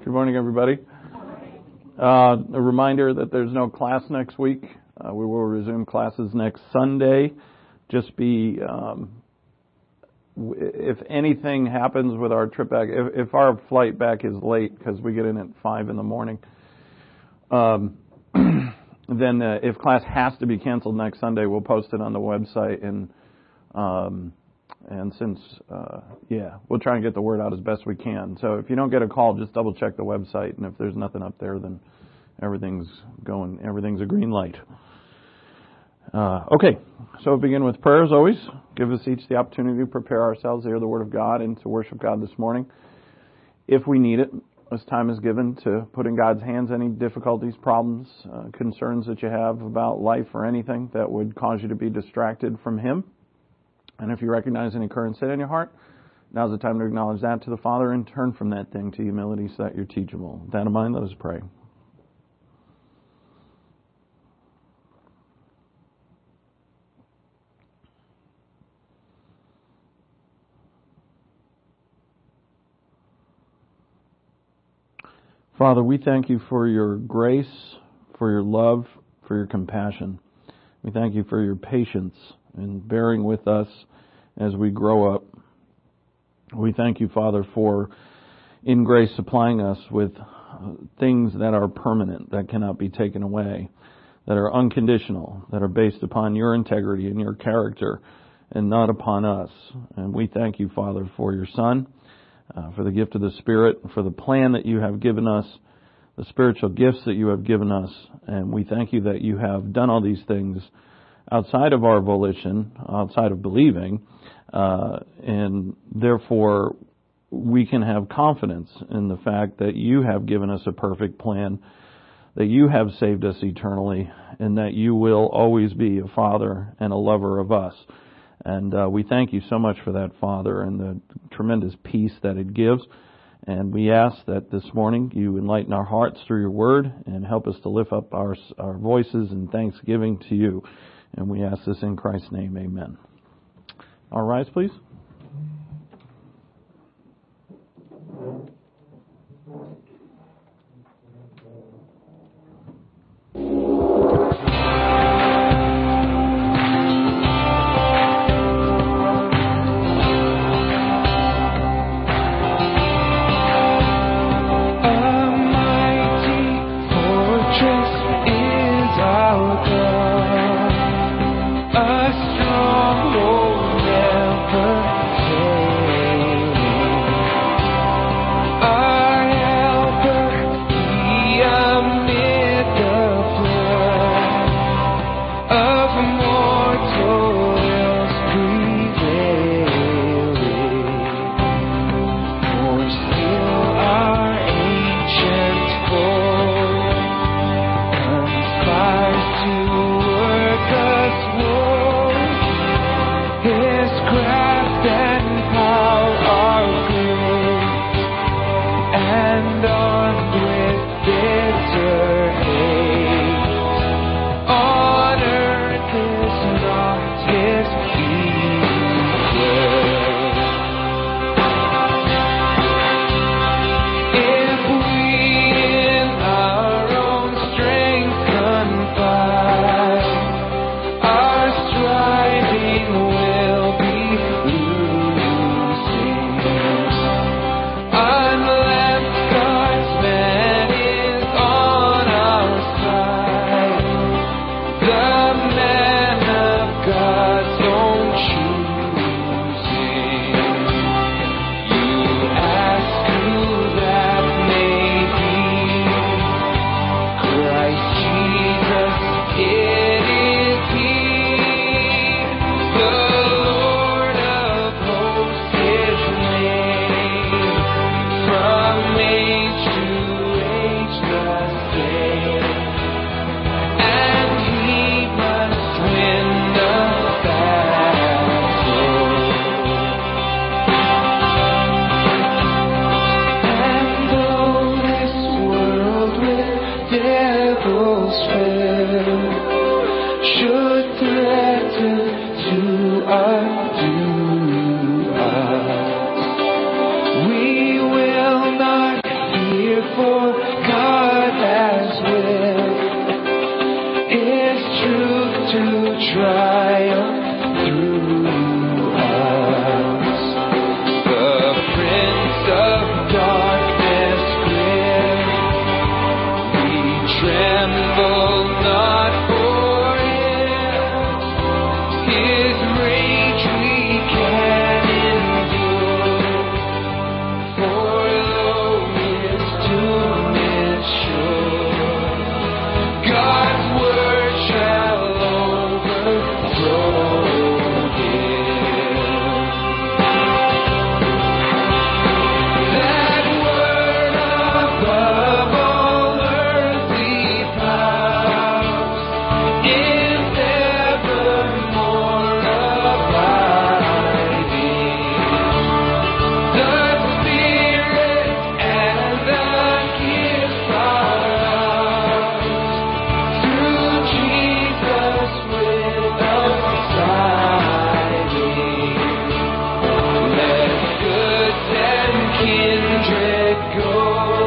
Good morning, everybody. A reminder that there's no class next week. We will resume classes next Sunday. Just be, if anything happens with our trip back, if our flight back is late because we get in at 5 in the morning, then if class has to be canceled next Sunday, we'll post it on the website and since, we'll try and get the word out as best we can. So if you don't get a call, just double check the website, and if there's nothing up there, then everything's a green light. Okay, so we'll begin with prayer as always. Give us each the opportunity to prepare ourselves to hear the Word of God and to worship God this morning. If we need it, this time is given to put in God's hands any difficulties, problems, concerns that you have about life or anything that would cause you to be distracted from Him. And if you recognize any current sin in your heart, now's the time to acknowledge that to the Father and turn from that thing to humility so that you're teachable. With that in mind, let us pray. Father, we thank you for your grace, for your love, for your compassion. We thank you for your patience in bearing with us as we grow up. We thank you, Father, for in grace supplying us with things that are permanent, that cannot be taken away, that are unconditional, that are based upon your integrity and your character and not upon us. And we thank you, Father, for your Son, for the gift of the Spirit, for the plan that you have given us, the spiritual gifts that you have given us. And we thank you that you have done all these things outside of our volition, outside of believing, and therefore we can have confidence in the fact that you have given us a perfect plan, that you have saved us eternally, and that you will always be a Father and a lover of us. And we thank you so much for that, Father, and the tremendous peace that it gives. And we ask that this morning you enlighten our hearts through your word and help us to lift up our voices in thanksgiving to you. And we ask this in Christ's name, amen. All rise, please. to triumph through us. The Prince of Darkness grim, we tremble not for him. His rage we can endure, for lo, his doom is sure. God's word shall overthrow him. That word above all earthly powers is evermore abiding. The Spirit and the gifts are ours, through Jesus with us abiding. Let goods and kindred go,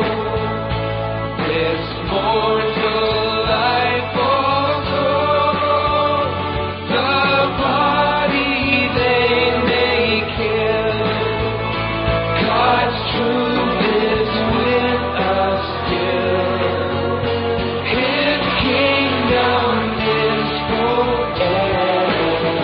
this mortal life forsook. The body they may kill, God's truth is with us still. His kingdom is forever.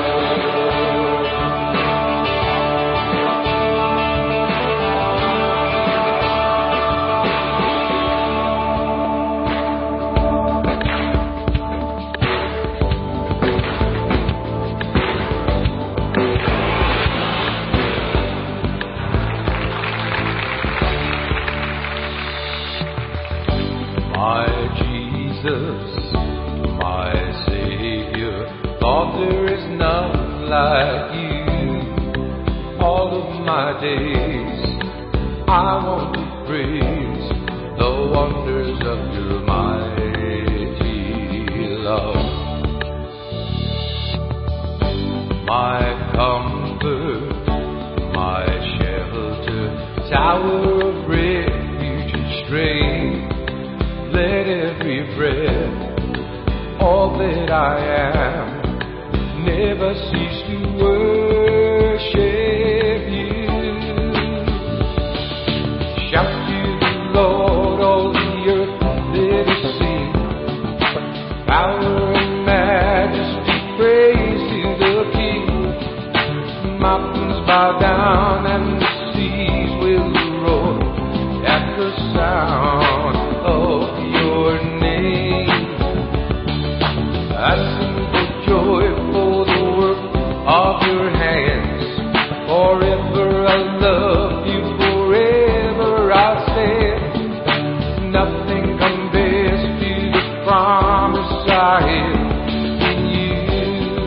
My Jesus, my Savior, Lord, there is none like you. All of my days, I want to praise the wonders of your mighty love. My comfort, my shelter, tower of refuge and strength. Let every breath, all that I am, never cease to worship you. Shout to the Lord, all the earth, let us sing. Power and majesty, praise to the King. Mountains bow down and the seas will roar at the sound of your name. I sing for joy for the work of your hands. Forever I love you, forever I'll stand. Nothing compares to the promise I have in you.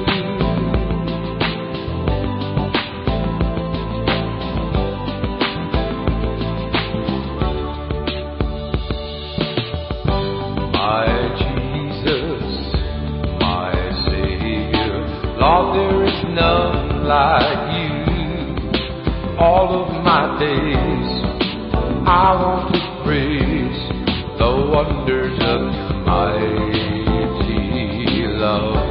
My Jesus, my Savior, Lord, there is none like you. All of my days, I want to praise the wonders of your mighty love.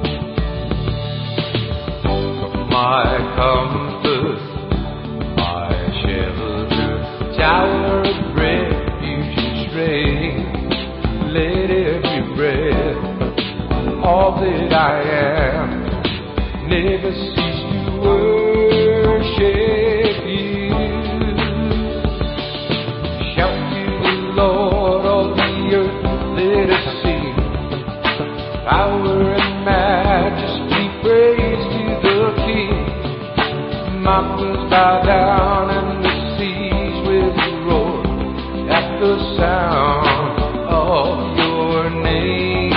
My comfort, my shelter, tower of refuge and strength. Let every breath, all that I am, never cease to worship you. Shout to the Lord, all the earth, let us sing. Power and majesty, praise to the King. Mountains bow down and the seas will roar at the sound of your name.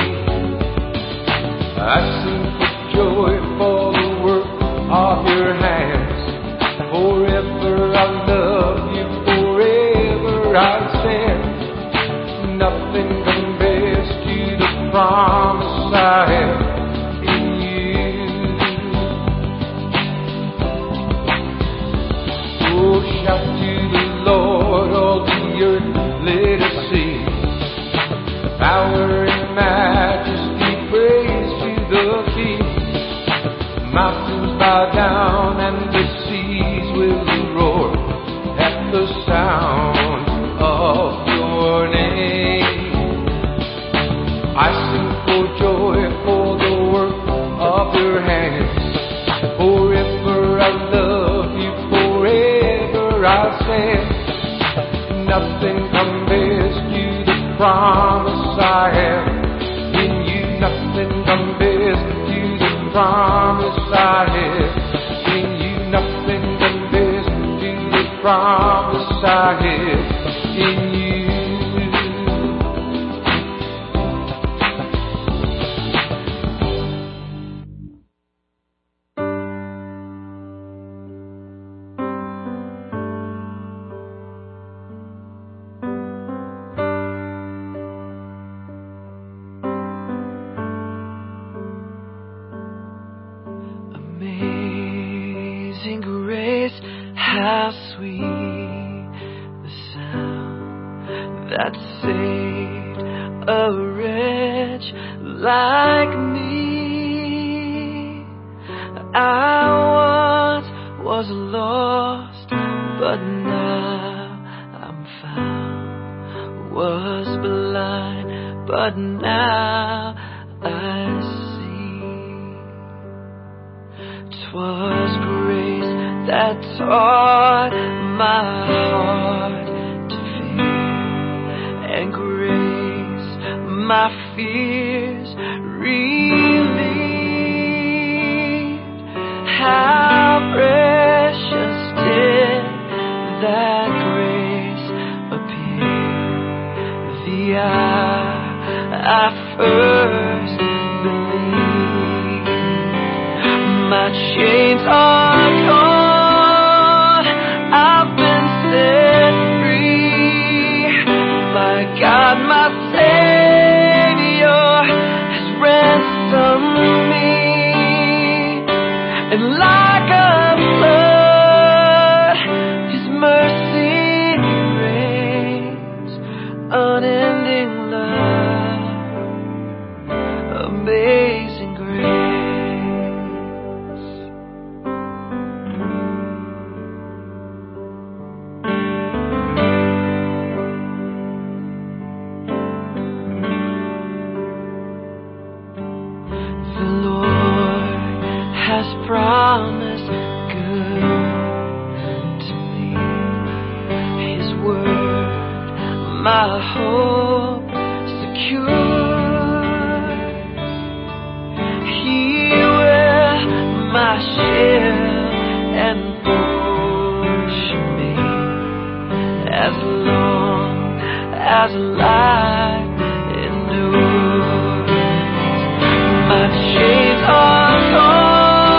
I sing for joy for the work of your hands. Forever I love you, forever I'll stand. Nothing compares to the promise I have in you. Oh, shout to the Lord, all the earth, let us sing. Power and majesty, praise to will be. Mountains bow down and the seas will roar at the sound of your name. I sing for joy for the work of your hands. Forever I love you, forever I'll stand. Nothing compares to the promise I have in you. Nothing compares to the promise I have in you. Nothing compares to the promise I have in you. Amazing grace, how sweet the sound that saved a wretch like me. I once was lost, but now I'm found. Was blind, but now I see. 'Twas grace that taught my heart to fear, and grace my fears relieved. How precious did that grace appear the hour I first believed. My chains are gone, I've been set free. My God, my Savior has ransomed me. And like a flood, His mercy reigns. Unending love, amazing grace. Promise good to me. His word, my hope secure. He will my shield and portion me as long as life endures. My chains are gone.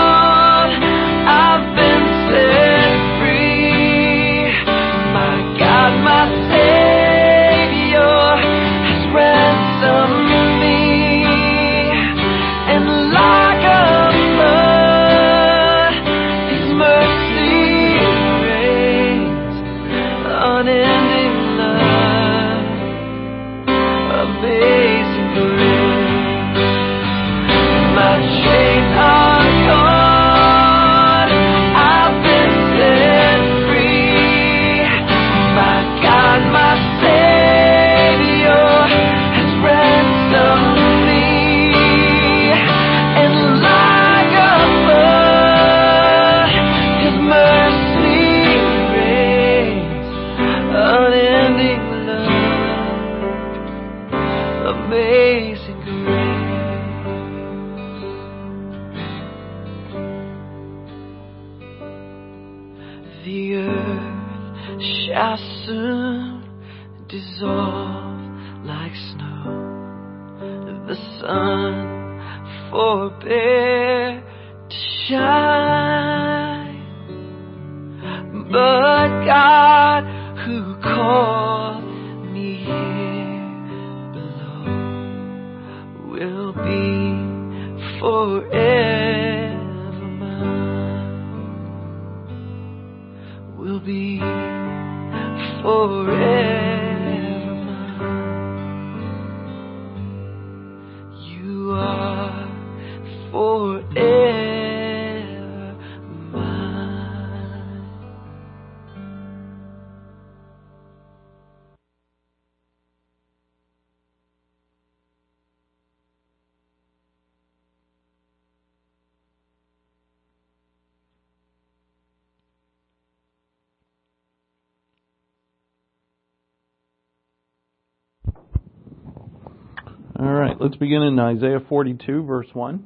The earth shall soon dissolve like snow. The sun forbear to shine, but God who called me here below will be forever mine. Will be forever mine. You are forever mine. All right, let's begin in Isaiah 42, verse 1.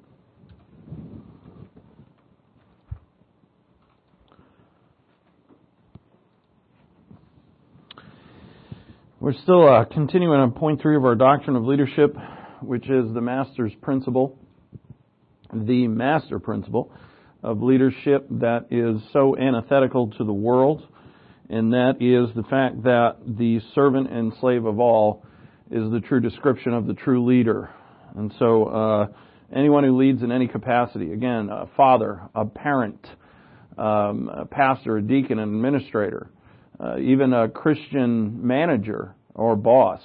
We're still continuing on point 3 of our doctrine of leadership, which is the master's principle, the master principle of leadership that is so antithetical to the world, and that is the fact that the servant and slave of all is the true description of the true leader. And so anyone who leads in any capacity, again, a father, a parent, a pastor, a deacon, an administrator, even a Christian manager or boss,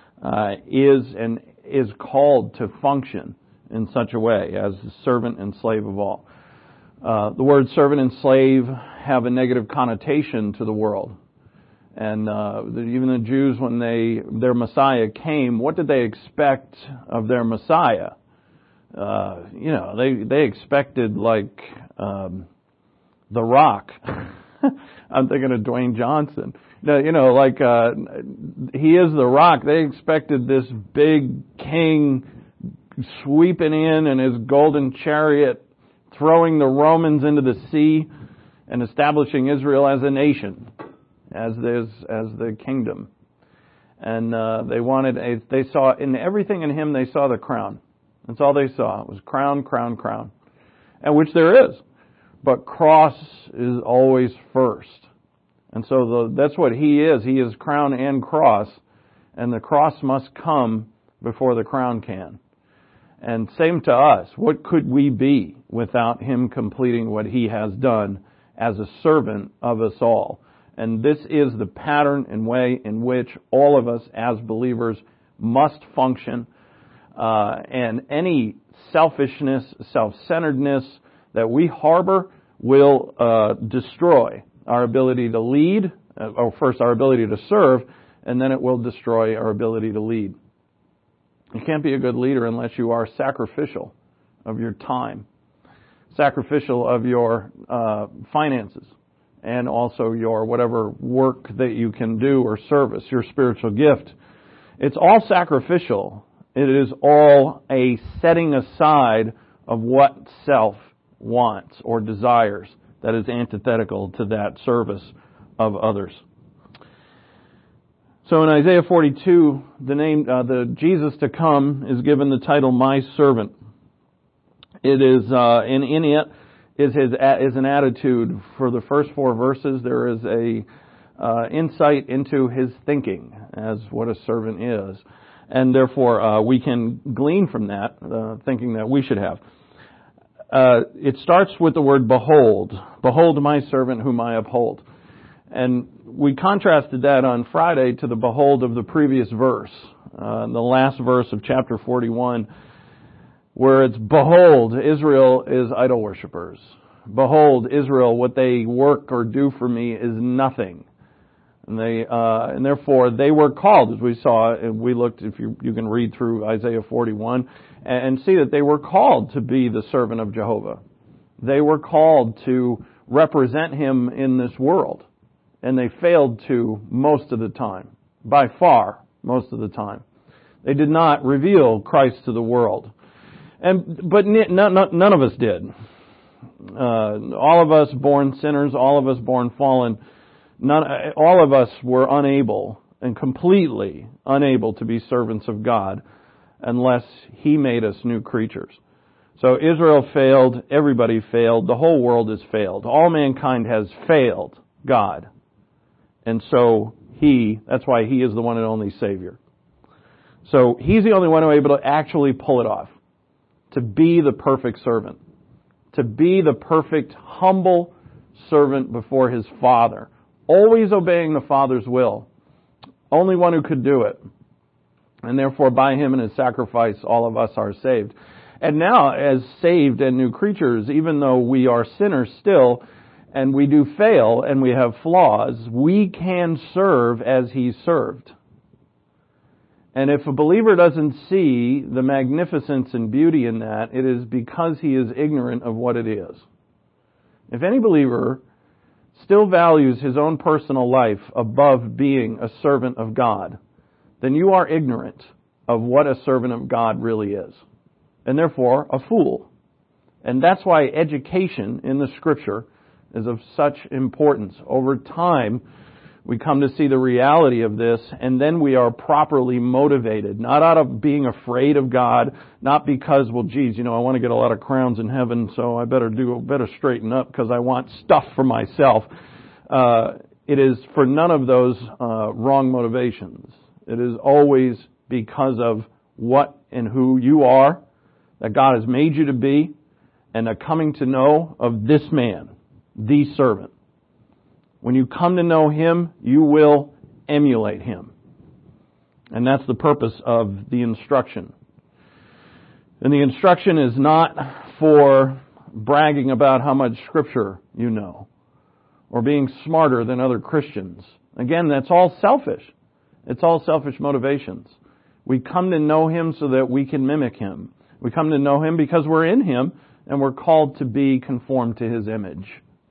is called to function in such a way as the servant and slave of all. The word servant and slave have a negative connotation to the world. And even the Jews, when their Messiah came, what did they expect of their Messiah? They expected like The Rock. I'm thinking of Dwayne Johnson. He is The Rock. They expected this big king sweeping in his golden chariot, throwing the Romans into the sea, and establishing Israel as a nation. As the kingdom. And they saw in everything in him, they saw the crown. That's all they saw. It was crown, crown, crown. And which there is. But cross is always first. And so that's what he is. He is crown and cross. And the cross must come before the crown can. And same to us. What could we be without him completing what he has done as a servant of us all? And this is the pattern and way in which all of us as believers must function. And any selfishness, self-centeredness that we harbor will destroy our ability to lead, or first our ability to serve, and then it will destroy our ability to lead. You can't be a good leader unless you are sacrificial of your time, sacrificial of your finances, and also your whatever work that you can do or service, your spiritual gift. It's all sacrificial. It is all a setting aside of what self wants or desires that is antithetical to that service of others. So in Isaiah 42, the Jesus to come is given the title My Servant. It is in it is an attitude. For the first 4 verses, there is a insight into his thinking as what a servant is, and therefore we can glean from that thinking that we should have. It starts with the word behold. Behold my servant whom I uphold. And we contrasted that on Friday to the behold of the previous verse, the last verse of chapter 41, where it's, behold, Israel is idol worshippers. Behold, Israel, what they work or do for me is nothing. And therefore they were called, as we saw, and we looked, if you can read through Isaiah 41, and see that they were called to be the servant of Jehovah. They were called to represent him in this world. And they failed to most of the time. By far, most of the time. They did not reveal Christ to the world. But none of us did. All of us born sinners, all of us born fallen, all of us were unable and completely unable to be servants of God unless he made us new creatures. So Israel failed, everybody failed, the whole world has failed. All mankind has failed God. And so that's why he is the one and only Savior. So he's the only one who is able to actually pull it off. To be the perfect servant. To be the perfect, humble servant before his Father. Always obeying the Father's will. Only one who could do it. And therefore by him and his sacrifice all of us are saved. And now, as saved and new creatures, even though we are sinners still, and we do fail, and we have flaws, we can serve as He served. And if a believer doesn't see the magnificence and beauty in that, it is because he is ignorant of what it is. If any believer still values his own personal life above being a servant of God, then you are ignorant of what a servant of God really is, and therefore a fool. And that's why education in the Scripture is of such importance. Over time, we come to see the reality of this, and then we are properly motivated, not out of being afraid of God, not because, well, geez, I want to get a lot of crowns in heaven, so I better straighten up because I want stuff for myself. It is for none of those wrong motivations. It is always because of what and who you are, that God has made you to be, and a coming to know of this man, the servant. When you come to know Him, you will emulate Him. And that's the purpose of the instruction. And the instruction is not for bragging about how much Scripture you know, or being smarter than other Christians. Again, that's all selfish. It's all selfish motivations. We come to know Him so that we can mimic Him. We come to know Him because we're in Him, and we're called to be conformed to His image.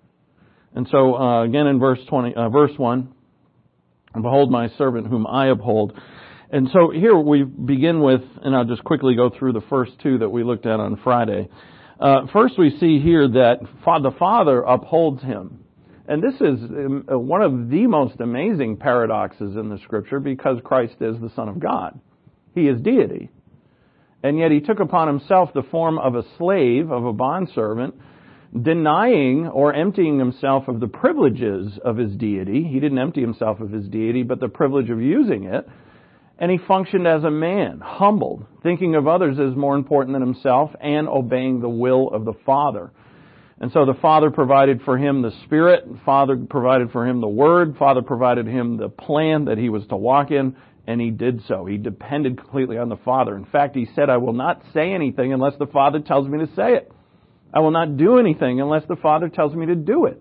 And so, again in verse 1, behold my servant whom I uphold. And so here we begin with, and I'll just quickly go through the first two that we looked at on Friday. First we see here that the Father upholds Him. And this is one of the most amazing paradoxes in the Scripture, because Christ is the Son of God. He is deity. And yet He took upon Himself the form of a slave, of a bondservant, denying or emptying Himself of the privileges of His deity. He didn't empty Himself of His deity, but the privilege of using it. And He functioned as a man, humbled, thinking of others as more important than Himself, and obeying the will of the Father. And so the Father provided for Him the Spirit, Father provided for Him the Word, Father provided Him the plan that He was to walk in, and He did so. He depended completely on the Father. In fact, He said, I will not say anything unless the Father tells me to say it. I will not do anything unless the Father tells me to do it.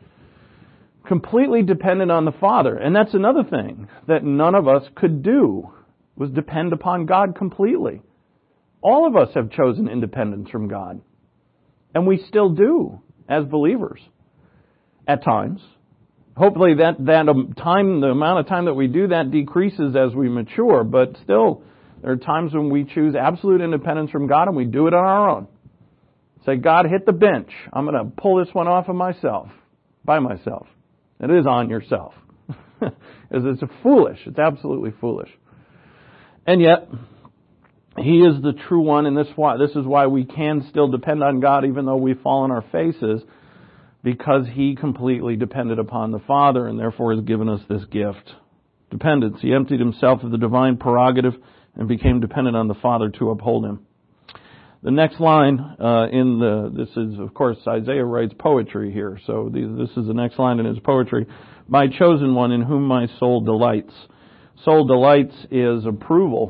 Completely dependent on the Father. And that's another thing that none of us could do, was depend upon God completely. All of us have chosen independence from God. And we still do, as believers, at times. Hopefully the amount of time that we do that decreases as we mature, but still, there are times when we choose absolute independence from God and we do it on our own. Say, God, hit the bench. I'm going to pull this one off of myself, by myself. It is on yourself. It's foolish. It's absolutely foolish. And yet, He is the true one, and this is why we can still depend on God even though we fall on our faces, because He completely depended upon the Father and therefore has given us this gift. Dependence. He emptied Himself of the divine prerogative and became dependent on the Father to uphold Him. The next line this is, of course, Isaiah writes poetry here, so this is the next line in his poetry. My chosen one in whom my soul delights. Soul delights is approval.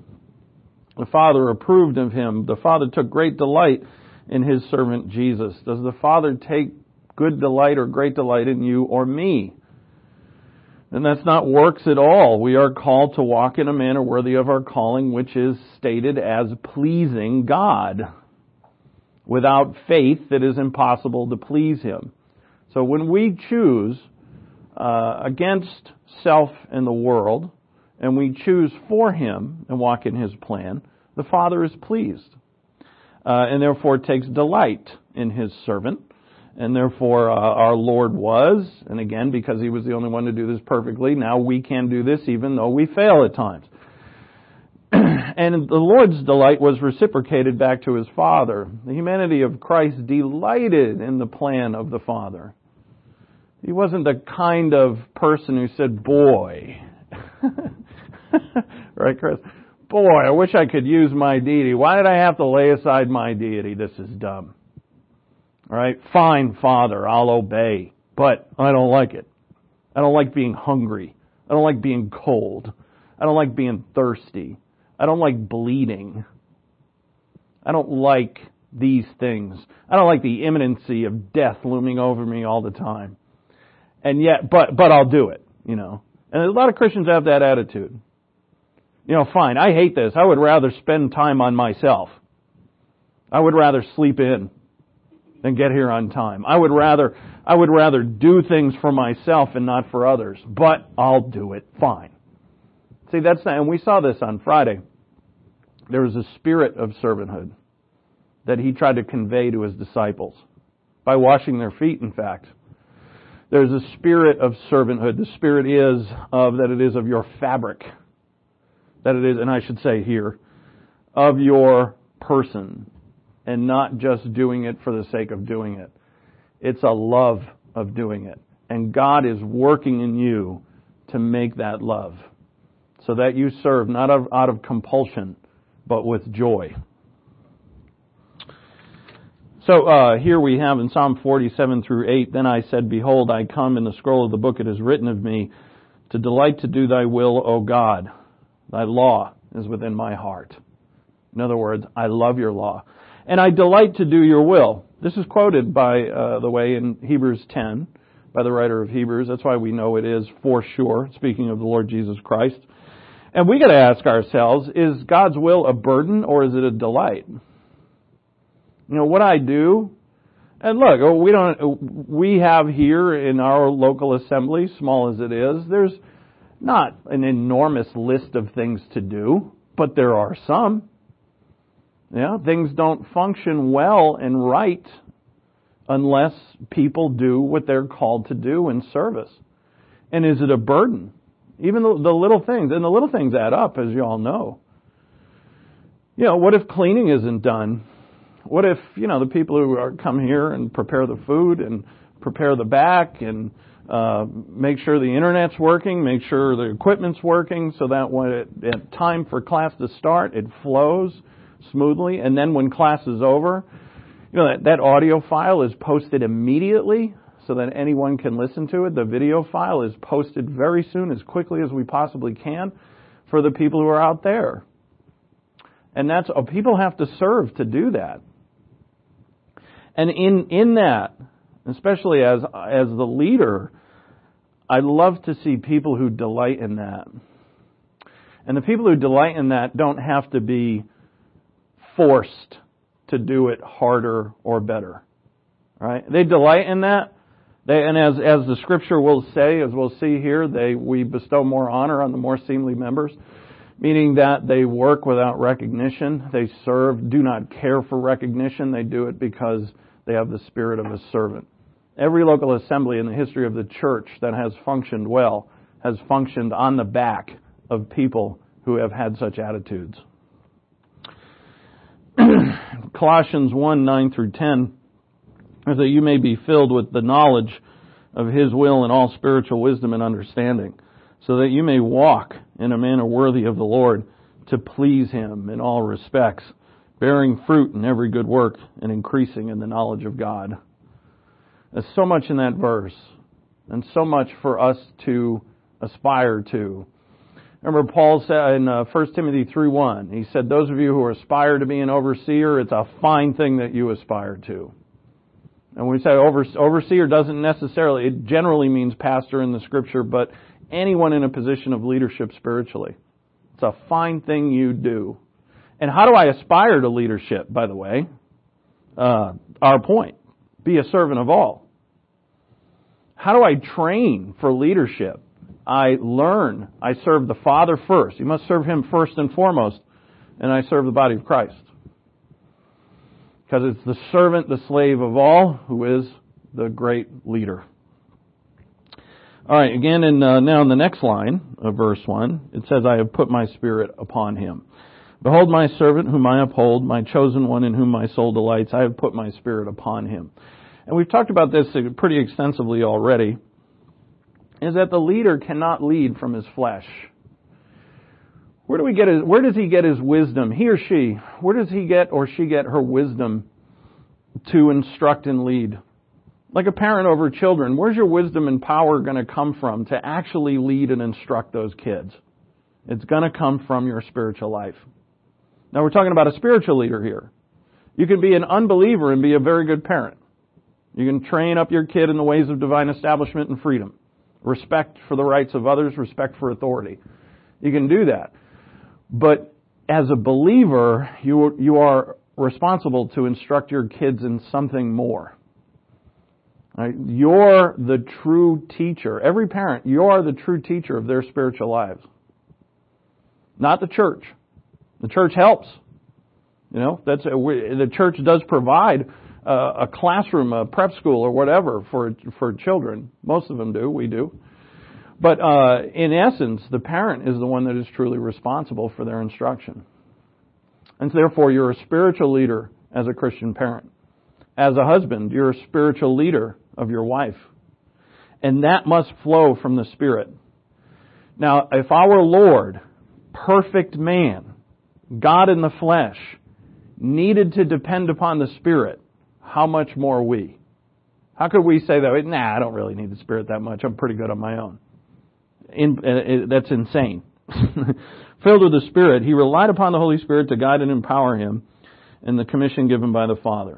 The Father approved of Him. The Father took great delight in His servant Jesus. Does the Father take good delight or great delight in you or me? And that's not works at all. We are called to walk in a manner worthy of our calling, which is stated as pleasing God. Without faith, it is impossible to please Him. So when we choose against self and the world, and we choose for Him and walk in His plan, the Father is pleased. And therefore takes delight in His servant. And therefore our Lord was, and again, because He was the only one to do this perfectly, now we can do this even though we fail at times. And the Lord's delight was reciprocated back to His Father. The humanity of Christ delighted in the plan of the Father. He wasn't the kind of person who said, boy, right, Chris? Boy, I wish I could use my deity. Why did I have to lay aside my deity? This is dumb. All right, fine, Father, I'll obey, but I don't like it. I don't like being hungry. I don't like being cold. I don't like being thirsty. I don't like bleeding. I don't like these things. I don't like the imminency of death looming over me all the time. And yet, but I'll do it, you know. And a lot of Christians have that attitude. You know, fine, I hate this. I would rather spend time on myself. I would rather sleep in than get here on time. I would rather do things for myself and not for others. But I'll do it. Fine. See, and we saw this on Friday. There was a spirit of servanthood that he tried to convey to his disciples by washing their feet, in fact. There's a spirit of servanthood. The spirit is that it is of your fabric. That it is, and I should say here, of your person, and not just doing it for the sake of doing it. It's a love of doing it. And God is working in you to make that love, so that you serve not out of compulsion, but with joy. So here we have in Psalm 47 through 8, Then I said, Behold, I come, in the scroll of the book it is written of me, to delight to do thy will, O God. Thy law is within my heart. In other words, I love your law. And I delight to do your will. This is quoted, by the way, in Hebrews 10, by the writer of Hebrews. That's why we know it is for sure, speaking of the Lord Jesus Christ. And we got to ask ourselves, is God's will a burden or is it a delight? You know, what I do, and look, we have here in our local assembly, small as it is, there's not an enormous list of things to do, but there are some. Yeah, things don't function well and right unless people do what they're called to do in service. And is it a burden? Even the little things, and the little things add up, as you all know. You know, what if cleaning isn't done? What if, you know, the people who come here and prepare the food and prepare the back and make sure the internet's working, make sure the equipment's working so that when it's time for class to start, it flows smoothly. And then when class is over, you know, that audio file is posted immediately so that anyone can listen to it. The video file is posted very soon, as quickly as we possibly can, for the people who are out there. And people have to serve to do that. And in that, especially as the leader, I love to see people who delight in that. And the people who delight in that don't have to be forced to do it harder or better. Right? They delight in that. And as the scripture will say, as we'll see here, we bestow more honor on the more seemly members, meaning that they work without recognition. They serve, do not care for recognition. They do it because they have the spirit of a servant. Every local assembly in the history of the church that has functioned well has functioned on the back of people who have had such attitudes. Colossians 1:9 through 10, is that you may be filled with the knowledge of His will and all spiritual wisdom and understanding, so that you may walk in a manner worthy of the Lord, to please Him in all respects, bearing fruit in every good work and increasing in the knowledge of God. There's so much in that verse, and so much for us to aspire to. Remember, Paul said in 1 Timothy 3:1, he said, those of you who aspire to be an overseer, it's a fine thing that you aspire to. And we say overseer doesn't necessarily, it generally means pastor in the scripture, but anyone in a position of leadership spiritually. It's a fine thing you do. And how do I aspire to leadership, by the way? Our point. Be a servant of all. How do I train for leadership? I learn. I serve the Father first. You must serve Him first and foremost. And I serve the body of Christ. Because it's the servant, the slave of all, who is the great leader. All right, again, now in the next line of verse 1, it says, I have put my spirit upon him. Behold my servant whom I uphold, my chosen one in whom my soul delights. I have put my spirit upon him. And we've talked about this pretty extensively already, is that the leader cannot lead from his flesh. Where does he get his wisdom? He or she, where does he get or she get her wisdom to instruct and lead? Like a parent over children, where's your wisdom and power going to come from to actually lead and instruct those kids? It's going to come from your spiritual life. Now we're talking about a spiritual leader here. You can be an unbeliever and be a very good parent. You can train up your kid in the ways of divine establishment and freedom. Respect for the rights of others, respect for authority. You can do that. But as a believer, you are responsible to instruct your kids in something more. Right? You're the true teacher. Every parent, you're the true teacher of their spiritual lives. Not the church. The church helps. The church does provide a classroom, a prep school, or whatever for children. Most of them do. We do. But in essence, the parent is the one that is truly responsible for their instruction. And therefore, you're a spiritual leader as a Christian parent. As a husband, you're a spiritual leader of your wife. And that must flow from the Spirit. Now, if our Lord, perfect man, God in the flesh, needed to depend upon the Spirit, how much more we? How could we say that? Nah, I don't really need the Spirit that much. I'm pretty good on my own. That's insane. Filled with the Spirit, he relied upon the Holy Spirit to guide and empower him in the commission given by the Father.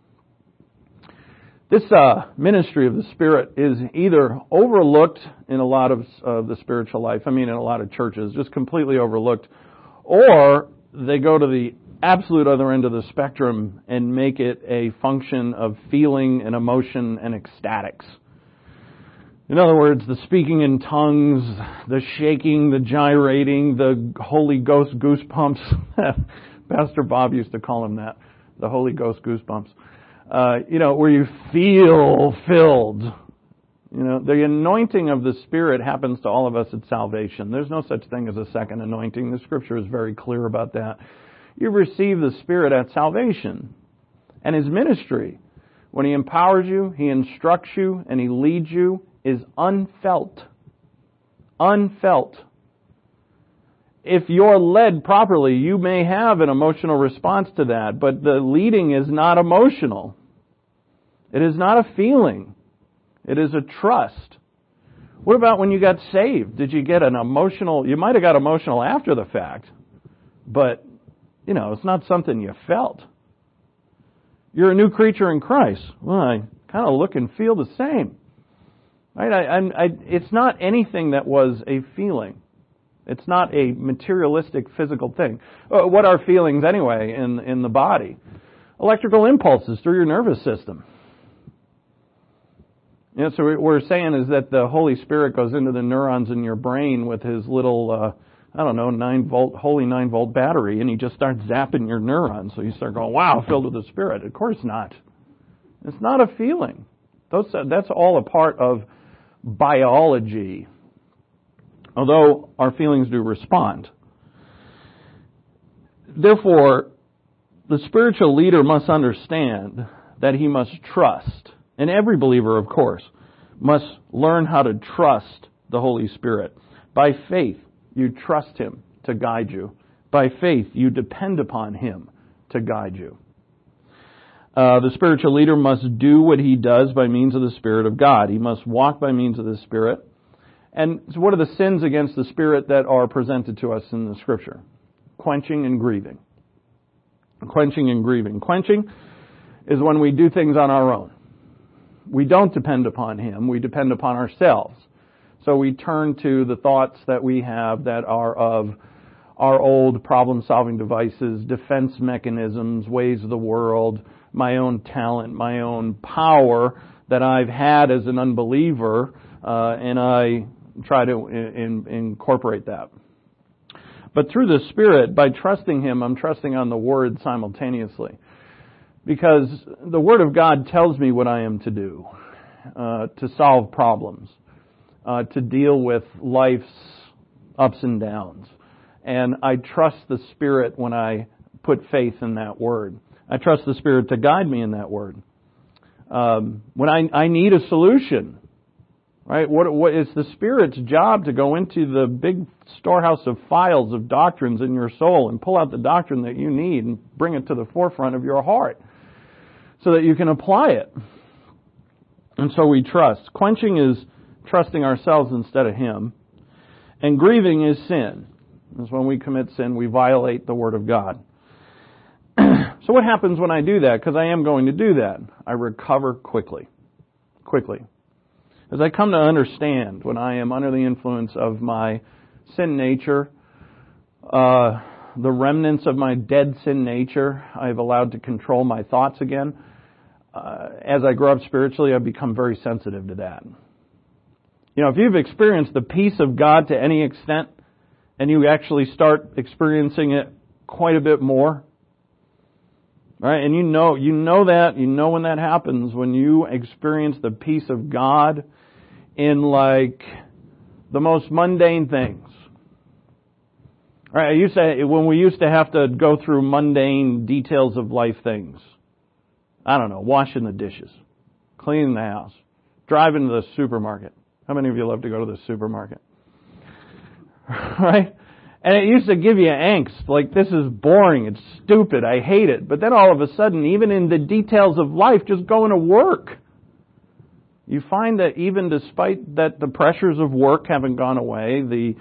This ministry of the Spirit is either overlooked in a lot of the spiritual life, in a lot of churches, just completely overlooked, or they go to the absolute other end of the spectrum and make it a function of feeling and emotion and ecstatics. In other words, the speaking in tongues, the shaking, the gyrating, the Holy Ghost goosebumps. Pastor Bob used to call him that, the Holy Ghost goosebumps. Where you feel filled. The anointing of the Spirit happens to all of us at salvation. There's no such thing as a second anointing. The Scripture is very clear about that. You receive the Spirit at salvation. And His ministry, when He empowers you, He instructs you, and He leads you, is unfelt. Unfelt. If you're led properly, you may have an emotional response to that, but the leading is not emotional. It is not a feeling. It is a trust. What about when you got saved? Did you get an emotional... You might have got emotional after the fact, but, it's not something you felt. You're a new creature in Christ. Well, I kind of look and feel the same. Right? It's not anything that was a feeling. It's not a materialistic physical thing. What are feelings anyway in the body? Electrical impulses through your nervous system. So what we're saying is that the Holy Spirit goes into the neurons in your brain with His little, 9-volt, holy 9-volt battery, and He just starts zapping your neurons. So you start going, wow, filled with the Spirit. Of course not. It's not a feeling. That's all a part of biology. Although our feelings do respond. Therefore, the spiritual leader must understand that he must trust. And every believer, of course, must learn how to trust the Holy Spirit. By faith, you trust Him to guide you. By faith, you depend upon Him to guide you. The spiritual leader must do what he does by means of the Spirit of God. He must walk by means of the Spirit. And so what are the sins against the Spirit that are presented to us in the Scripture? Quenching and grieving. Quenching and grieving. Quenching is when we do things on our own. We don't depend upon Him. We depend upon ourselves. So we turn to the thoughts that we have that are of our old problem-solving devices, defense mechanisms, ways of the world, my own talent, my own power that I've had as an unbeliever, and I try to incorporate that. But through the Spirit, by trusting Him, I'm trusting on the Word simultaneously. Because the Word of God tells me what I am to do, to solve problems, to deal with life's ups and downs. And I trust the Spirit when I put faith in that Word. I trust the Spirit to guide me in that Word. When I need a solution, right? What is the Spirit's job to go into the big storehouse of files of doctrines in your soul and pull out the doctrine that you need and bring it to the forefront of your heart so that you can apply it. And so we trust. Quenching is trusting ourselves instead of Him. And grieving is sin. Because when we commit sin, we violate the Word of God. So So what happens when I do that? Because I am going to do that. I recover quickly. As I come to understand when I am under the influence of my sin nature, the remnants of my dead sin nature, I've allowed to control my thoughts again. As I grow up spiritually, I've become very sensitive to that. If you've experienced the peace of God to any extent, and you actually start experiencing it quite a bit more, right? And you know when that happens, when you experience the peace of God in like the most mundane things. Right? When we used to have to go through mundane details of life things. I don't know, washing the dishes, cleaning the house, driving to the supermarket. How many of you love to go to the supermarket? Right? And it used to give you angst, like this is boring, it's stupid, I hate it. But then all of a sudden, even in the details of life, just going to work, you find that even despite that the pressures of work haven't gone away,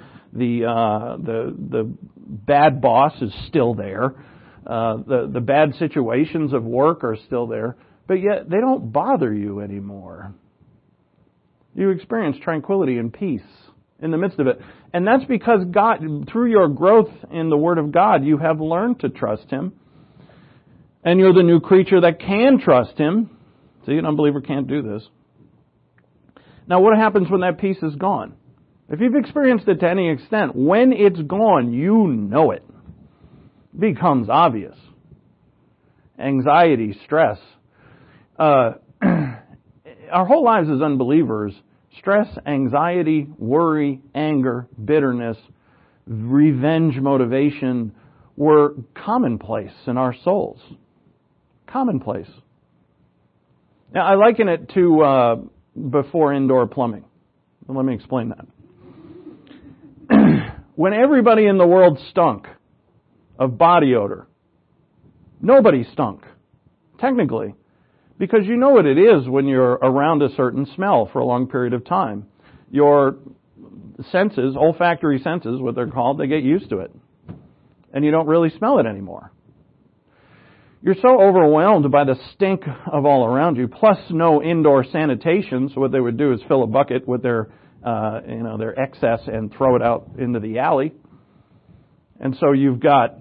the bad boss is still there, the bad situations of work are still there, but yet they don't bother you anymore. You experience tranquility and peace in the midst of it. And that's because God, through your growth in the Word of God, you have learned to trust Him. And you're the new creature that can trust Him. See, an unbeliever can't do this. Now, what happens when that peace is gone? If you've experienced it to any extent, when it's gone, you know it. It becomes obvious. Anxiety, stress. Our whole lives as unbelievers, stress, anxiety, worry, anger, bitterness, revenge motivation were commonplace in our souls. Commonplace. Now, I liken it to before indoor plumbing. Well, let me explain that. When everybody in the world stunk of body odor, nobody stunk, technically. Because you know what it is when you're around a certain smell for a long period of time. Your senses, olfactory senses, what they're called, they get used to it. And you don't really smell it anymore. You're so overwhelmed by the stink of all around you, plus no indoor sanitation, so what they would do is fill a bucket with their excess and throw it out into the alley. And so you've got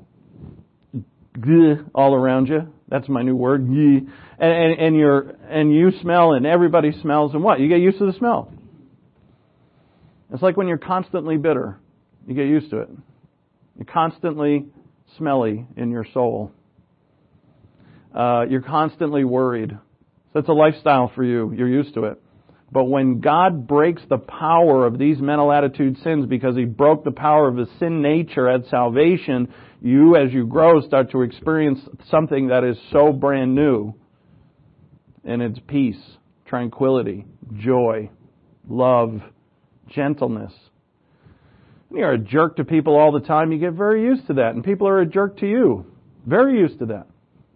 all around you. That's my new word. And you smell and everybody smells, and what? You get used to the smell. It's like when you're constantly bitter. You get used to it. You're constantly smelly in your soul. You're constantly worried. That's a lifestyle for you. You're used to it. But when God breaks the power of these mental attitude sins, because He broke the power of the sin nature at salvation, you, as you grow, start to experience something that is so brand new. And it's peace, tranquility, joy, love, gentleness. When you're a jerk to people all the time, you get very used to that. And people are a jerk to you. Very used to that.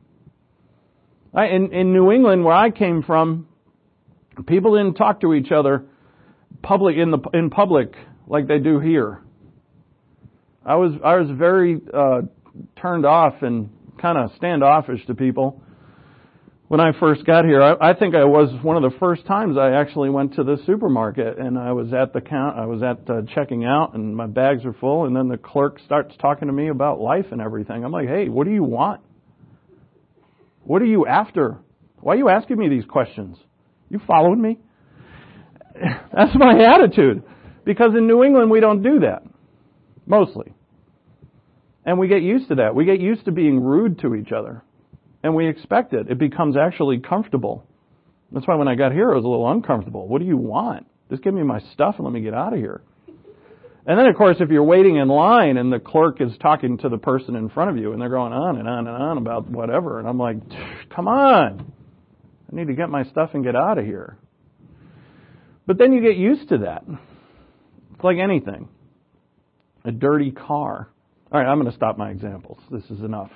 In New England, where I came from, people didn't talk to each other in public like they do here. I was very turned off and kind of standoffish to people when I first got here. I think I was one of the first times I actually went to the supermarket, and I was at checking out, and my bags are full, and then the clerk starts talking to me about life and everything. I'm like, hey, what do you want? What are you after? Why are you asking me these questions? You following me? That's my attitude. Because in New England, we don't do that. Mostly. And we get used to that. We get used to being rude to each other. And we expect it. It becomes actually comfortable. That's why when I got here, it was a little uncomfortable. What do you want? Just give me my stuff and let me get out of here. And then, of course, if you're waiting in line and the clerk is talking to the person in front of you and they're going on and on and on about whatever, and I'm like, come on. I need to get my stuff and get out of here. But then you get used to that. It's like anything. A dirty car. All right, I'm going to stop my examples. This is enough.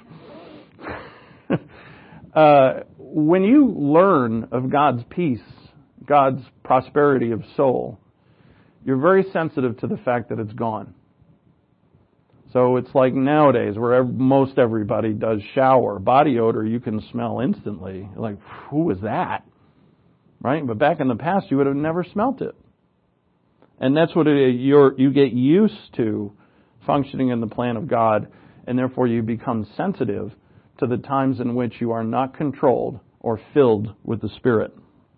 When you learn of God's peace, God's prosperity of soul, you're very sensitive to the fact that it's gone. So it's like nowadays where most everybody does shower. Body odor you can smell instantly. Like, who was that? Right? But back in the past you would have never smelt it. And that's what you get used to functioning in the plan of God, and therefore you become sensitive to the times in which you are not controlled or filled with the Spirit.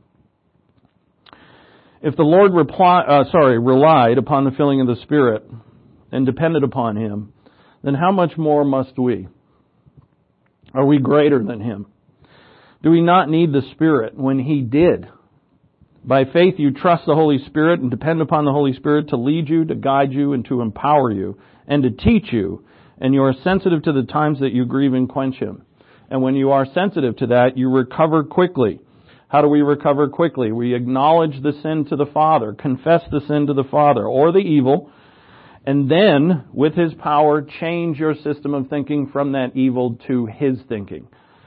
If the Lord relied upon the filling of the Spirit and depended upon Him, then how much more must we? Are we greater than Him? Do we not need the Spirit when He did? By faith you trust the Holy Spirit and depend upon the Holy Spirit to lead you, to guide you, and to empower you, and to teach you, and you are sensitive to the times that you grieve and quench Him. And when you are sensitive to that, you recover quickly. How do we recover quickly? We acknowledge the sin to the Father, confess the sin to the Father, or the evil, and then, with His power, change your system of thinking from that evil to His thinking,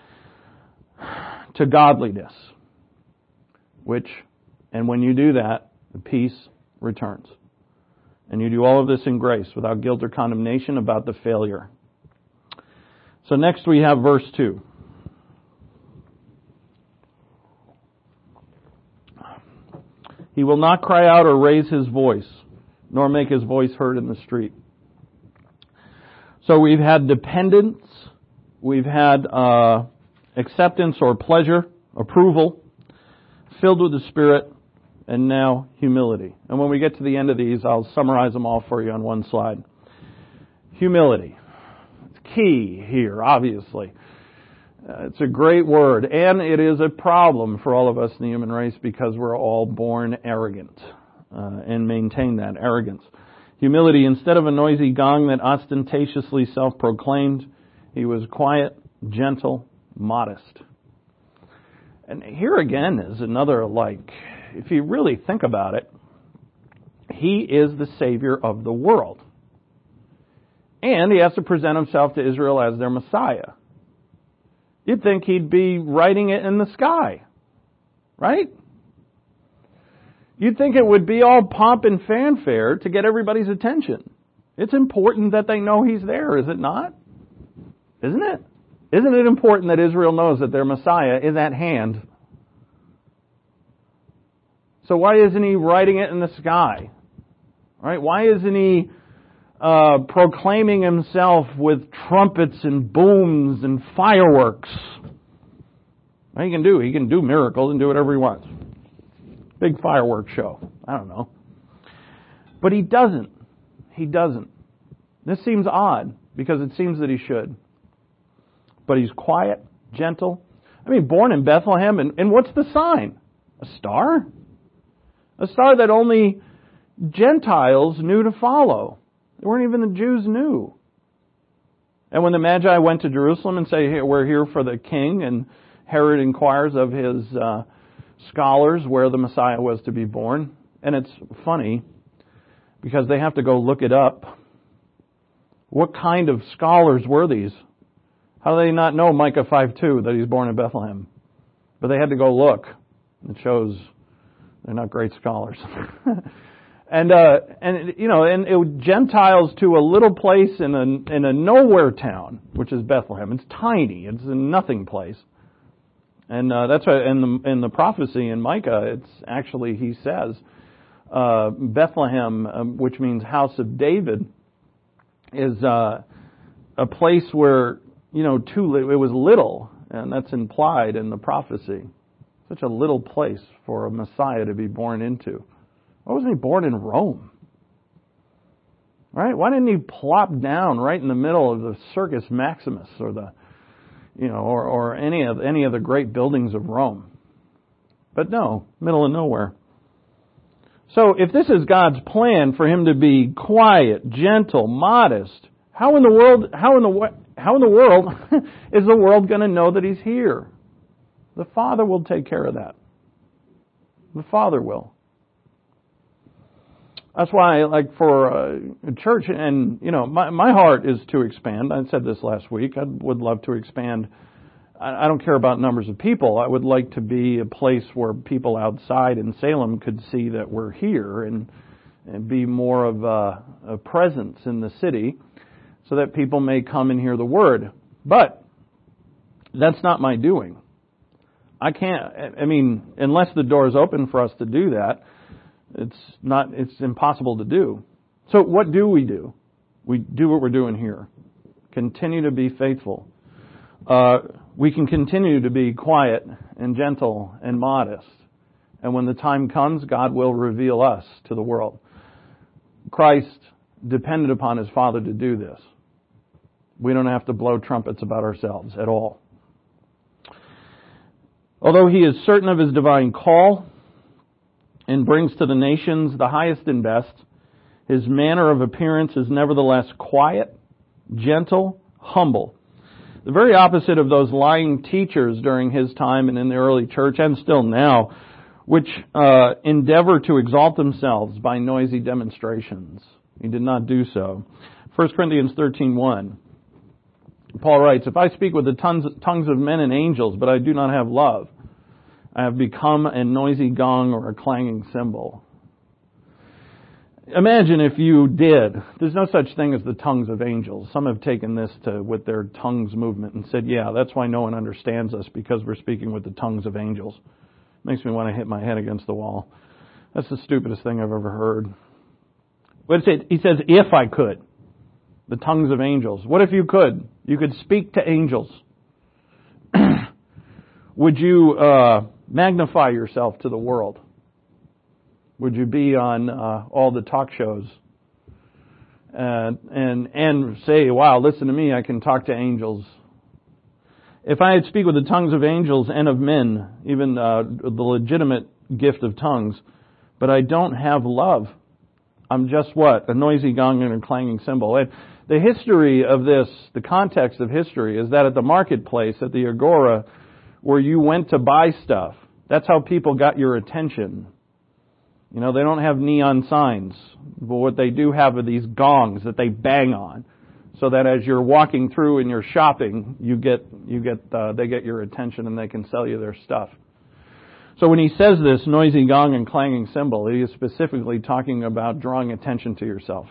to godliness, and when you do that, the peace returns. And you do all of this in grace, without guilt or condemnation about the failure. So next we have verse 2. He will not cry out or raise his voice, nor make his voice heard in the street. So we've had dependence, we've had acceptance or pleasure, approval, filled with the Spirit, and now humility. And when we get to the end of these, I'll summarize them all for you on one slide. Humility. It's key here, obviously. It's a great word, and it is a problem for all of us in the human race because we're all born arrogant and maintain that arrogance. Humility, instead of a noisy gong that ostentatiously self-proclaimed, he was quiet, gentle, modest. And here again is another, if you really think about it, he is the Savior of the world. And he has to present himself to Israel as their Messiah. You'd think he'd be writing it in the sky, right? You'd think it would be all pomp and fanfare to get everybody's attention. It's important that they know he's there, is it not? Isn't it? Isn't it important that Israel knows that their Messiah is at hand? So why isn't he writing it in the sky? Right? Why isn't he proclaiming himself with trumpets and booms and fireworks? What he can do miracles and do whatever he wants. Big fireworks show. I don't know. But he doesn't. He doesn't. This seems odd because it seems that he should. But he's quiet, gentle. Born in Bethlehem, and what's the sign? A star? A star that only Gentiles knew to follow. They weren't even the Jews knew. And when the Magi went to Jerusalem and say, hey, we're here for the king, and Herod inquires of his scholars where the Messiah was to be born. And it's funny because they have to go look it up. What kind of scholars were these? How do they not know Micah 5:2 that he's born in Bethlehem? But they had to go look. It shows they're not great scholars. And Gentiles to a little place in a nowhere town, which is Bethlehem. It's tiny. It's a nothing place. And that's why in the prophecy in Micah, it's actually, he says, Bethlehem, which means house of David, is a place where, it was little, and that's implied in the prophecy. Such a little place for a Messiah to be born into. Why wasn't he born in Rome? Right? Why didn't he plop down right in the middle of the Circus Maximus or or any of the great buildings of Rome? But no, middle of nowhere. So if this is God's plan for him to be quiet, gentle, modest, how in the world is the world going to know that he's here? The Father will take care of that. The Father will. That's why, for a church, and, my heart is to expand. I said this last week. I would love to expand. I don't care about numbers of people. I would like to be a place where people outside in Salem could see that we're here and be more of a presence in the city. so that people may come and hear the word. But that's not my doing. Unless the door is open for us to do that, it's impossible to do. So what do? We do what we're doing here. Continue to be faithful. We can continue to be quiet and gentle and modest. And when the time comes, God will reveal us to the world. Christ depended upon His Father to do this. We don't have to blow trumpets about ourselves at all. Although He is certain of His divine call and brings to the nations the highest and best, His manner of appearance is nevertheless quiet, gentle, humble. The very opposite of those lying teachers during His time and in the early church, and still now, which endeavor to exalt themselves by noisy demonstrations. He did not do so. 1 Corinthians 13:1. Paul writes, "If I speak with the tongues of men and angels, but I do not have love, I have become a noisy gong or a clanging cymbal." Imagine if you did. There's no such thing as the tongues of angels. Some have taken this with their tongues movement and said, yeah, that's why no one understands us, because we're speaking with the tongues of angels. Makes me want to hit my head against the wall. That's the stupidest thing I've ever heard. But he says, if I could. The tongues of angels. What if you could? You could speak to angels. Would you magnify yourself to the world? Would you be on all the talk shows and say, wow, listen to me, I can talk to angels? If I had speak with the tongues of angels and of men, even the legitimate gift of tongues, but I don't have love, I'm just what? A noisy gong and a clanging cymbal. And the history of this, the context of history, is that at the marketplace, at the agora, where you went to buy stuff, that's how people got your attention. You know, they don't have neon signs, but what they do have are these gongs that they bang on, so that as you're walking through and you're shopping, they get your attention and they can sell you their stuff. So when he says this noisy gong and clanging cymbal, he is specifically talking about drawing attention to yourself.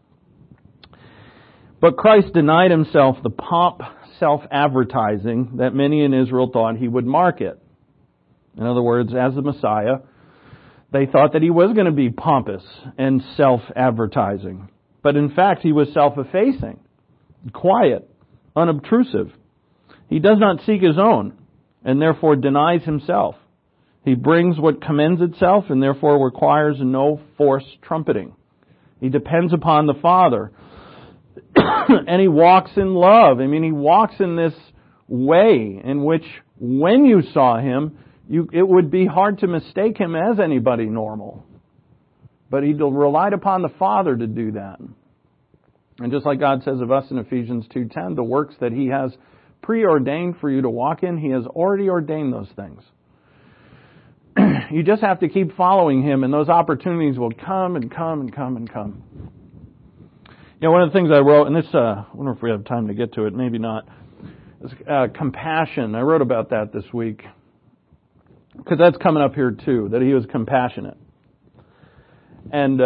But Christ denied Himself the pomp, self-advertising that many in Israel thought He would market. In other words, as the Messiah, they thought that He was going to be pompous and self-advertising. But in fact, He was self-effacing, quiet, unobtrusive. He does not seek His own, and therefore denies Himself. He brings what commends itself, and therefore requires no forced trumpeting. He depends upon the Father. And He walks in love. He walks in this way in which when you saw Him, it would be hard to mistake Him as anybody normal. But He relied upon the Father to do that. And just like God says of us in Ephesians 2:10, the works that He has preordained for you to walk in, He has already ordained those things. You just have to keep following Him, and those opportunities will come and come and come and come. You know, one of the things I wrote, and this, I wonder if we have time to get to it, maybe not, is compassion. I wrote about that this week, because that's coming up here too, that He was compassionate. And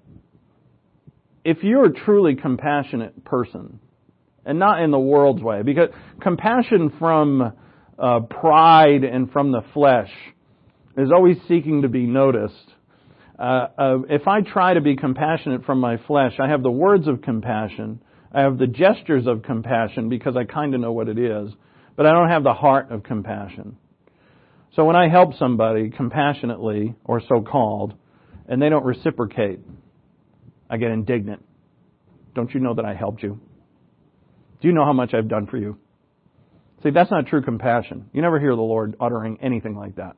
if you're a truly compassionate person, and not in the world's way, because compassion from pride and from the flesh is always seeking to be noticed. If I try to be compassionate from my flesh, I have the words of compassion, I have the gestures of compassion because I kind of know what it is, but I don't have the heart of compassion. So when I help somebody compassionately, or so-called, and they don't reciprocate, I get indignant. Don't you know that I helped you? Do you know how much I've done for you? See, that's not true compassion. You never hear the Lord uttering anything like that.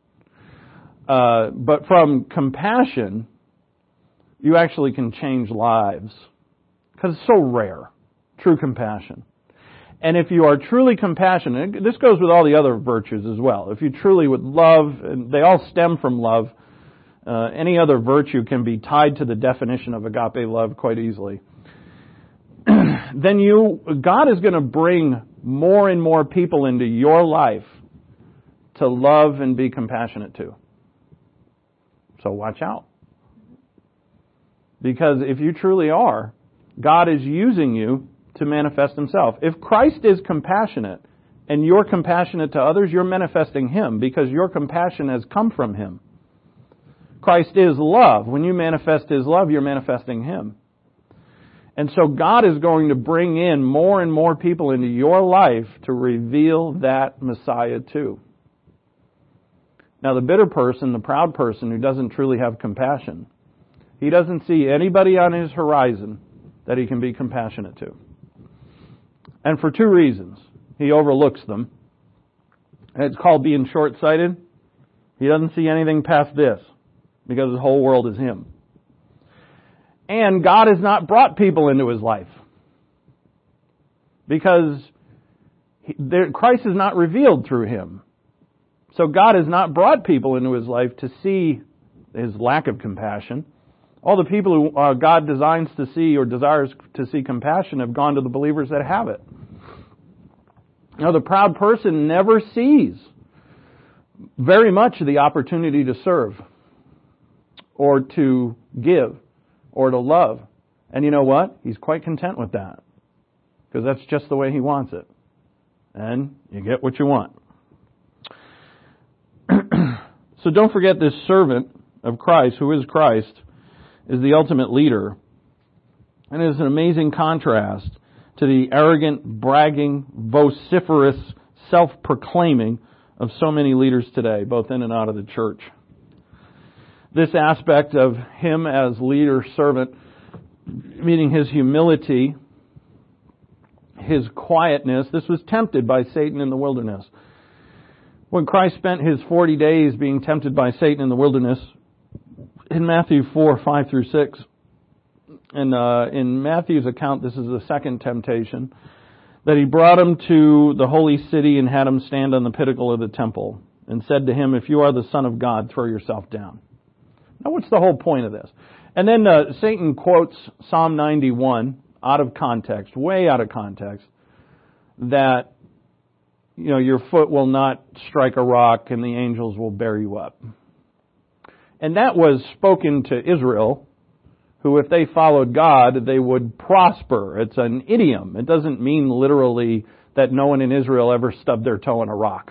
But from compassion, you actually can change lives. Because it's so rare, true compassion. And if you are truly compassionate, this goes with all the other virtues as well. If you truly would love, and they all stem from love, any other virtue can be tied to the definition of agape love quite easily. Then God is going to bring more and more people into your life to love and be compassionate to. So watch out. Because if you truly are, God is using you to manifest Himself. If Christ is compassionate and you're compassionate to others, you're manifesting Him because your compassion has come from Him. Christ is love. When you manifest His love, you're manifesting Him. And so God is going to bring in more and more people into your life to reveal that Messiah too. Now the bitter person, the proud person who doesn't truly have compassion, he doesn't see anybody on his horizon that he can be compassionate to. And for two reasons. He overlooks them. And it's called being short-sighted. He doesn't see anything past this because the whole world is him. And God has not brought people into his life because Christ is not revealed through him. So God has not brought people into his life to see his lack of compassion. All the people who God designs to see or desires to see compassion have gone to the believers that have it. Now, the proud person never sees very much the opportunity to serve or to give or to love. And you know what? He's quite content with that because that's just the way he wants it. And you get what you want. So don't forget this servant of Christ, who is Christ, is the ultimate leader. And it is an amazing contrast to the arrogant, bragging, vociferous, self-proclaiming of so many leaders today, both in and out of the church. This aspect of him as leader, servant, meaning his humility, his quietness, this was tempted by Satan in the wilderness. When Christ spent his 40 days being tempted by Satan in the wilderness, in Matthew 4, 5 through 6, and in Matthew's account, this is the second temptation, that he brought him to the holy city and had him stand on the pinnacle of the temple and said to him, "If you are the Son of God, throw yourself down." Now, what's the whole point of this? And then Satan quotes Psalm 91 out of context, way out of context, that your foot will not strike a rock and the angels will bear you up. And that was spoken to Israel, who if they followed God, they would prosper. It's an idiom. It doesn't mean literally that no one in Israel ever stubbed their toe in a rock.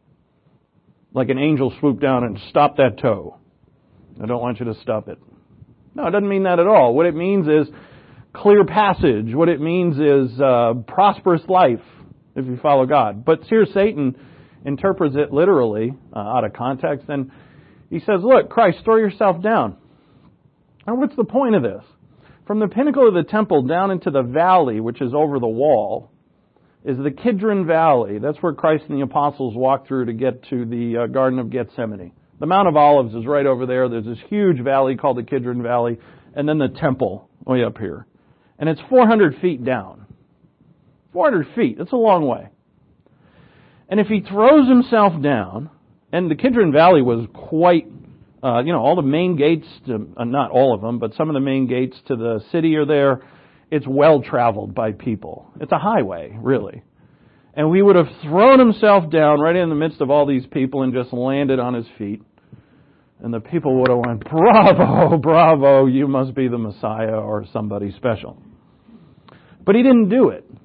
Like an angel swooped down and stopped that toe. I don't want you to stop it. No, it doesn't mean that at all. What it means is clear passage. What it means is prosperous life if you follow God. But here Satan interprets it literally out of context, and he says, look, Christ, throw yourself down. Now, what's the point of this? From the pinnacle of the temple down into the valley, which is over the wall, is the Kidron Valley. That's where Christ and the apostles walked through to get to the Garden of Gethsemane. The Mount of Olives is right over there. There's this huge valley called the Kidron Valley, and then the temple way up here. And it's 400 feet down. 400 feet. That's a long way. And if he throws himself down, and the Kidron Valley was quite, all the main gates, not all of them, but some of the main gates to the city are there. It's well traveled by people. It's a highway, really. And we would have thrown himself down right in the midst of all these people and just landed on his feet. And the people would have went, bravo, bravo, you must be the Messiah or somebody special. But he didn't do it.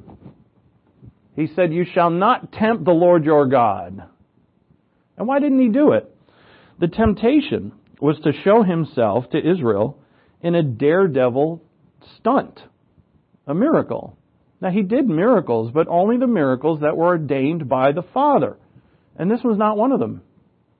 He said, you shall not tempt the Lord your God. And why didn't he do it? The temptation was to show himself to Israel in a daredevil stunt, a miracle. Now, he did miracles, but only the miracles that were ordained by the Father. And this was not one of them.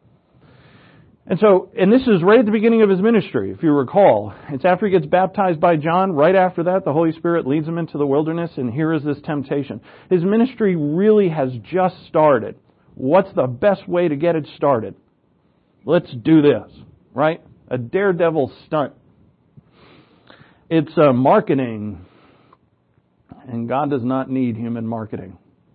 And this is right at the beginning of his ministry, if you recall. It's after he gets baptized by John. Right after that, the Holy Spirit leads him into the wilderness, and here is this temptation. His ministry really has just started. What's the best way to get it started? Let's do this, right? A daredevil stunt. It's marketing, and God does not need human marketing.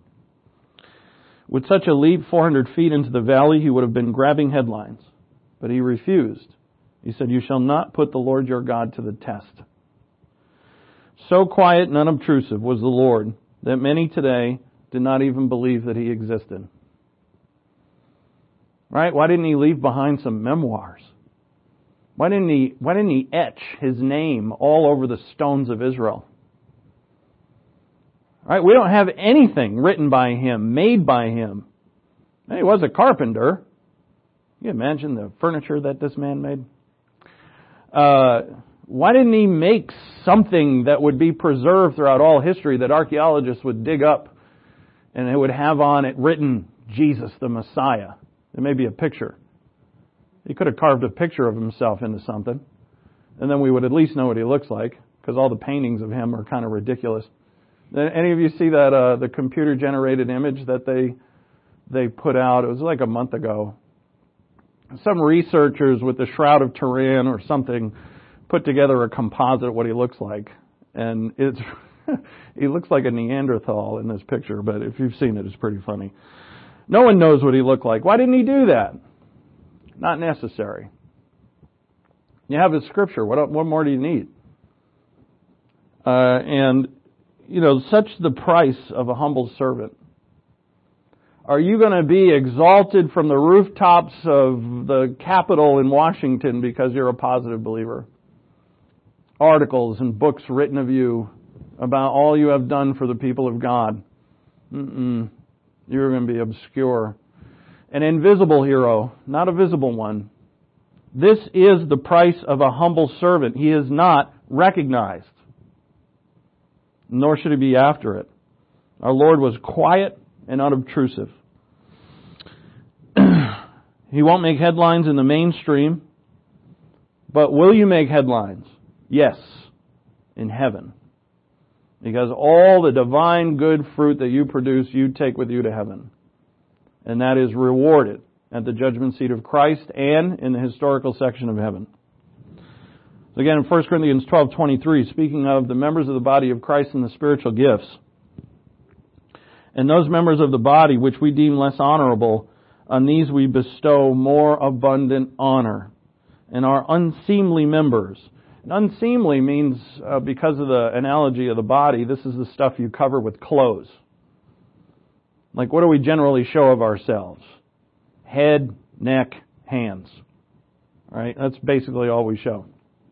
With such a leap 400 feet into the valley, he would have been grabbing headlines. But he refused. He said, you shall not put the Lord your God to the test. So quiet and unobtrusive was the Lord that many today did not even believe that he existed. Right? Why didn't he leave behind some memoirs? Why didn't he etch his name all over the stones of Israel? Right? We don't have anything written by Him, made by Him. And He was a carpenter. Can you imagine the furniture that this man made? Why didn't He make something that would be preserved throughout all history that archaeologists would dig up and it would have on it written, Jesus the Messiah? There may be a picture. He could have carved a picture of Himself into something, and then we would at least know what He looks like, because all the paintings of Him are kind of ridiculous. Any of you see that the computer-generated image that they put out? It was like a month ago. Some researchers with the Shroud of Turin or something put together a composite of what He looks like, and it's He looks like a Neanderthal in this picture, but if you've seen it, it's pretty funny. No one knows what He looked like. Why didn't He do that? Not necessary. You have His Scripture. What more do you need? And, such the price of a humble servant. Are you going to be exalted from the rooftops of the Capitol in Washington because you're a positive believer? Articles and books written of you about all you have done for the people of God. You're going to be obscure. An invisible hero, not a visible one. This is the price of a humble servant. He is not recognized, nor should he be after it. Our Lord was quiet and unobtrusive. He won't make headlines in the mainstream, but will you make headlines? Yes, in heaven. Because all the divine good fruit that you produce, you take with you to heaven. And that is rewarded at the judgment seat of Christ and in the historical section of heaven. So again, in 1 Corinthians 12:23, speaking of the members of the body of Christ and the spiritual gifts, and those members of the body which we deem less honorable, on these we bestow more abundant honor. And our unseemly members. And unseemly means, because of the analogy of the body, this is the stuff you cover with clothes. Like, what do we generally show of ourselves? Head, neck, hands. Right? That's basically all we show.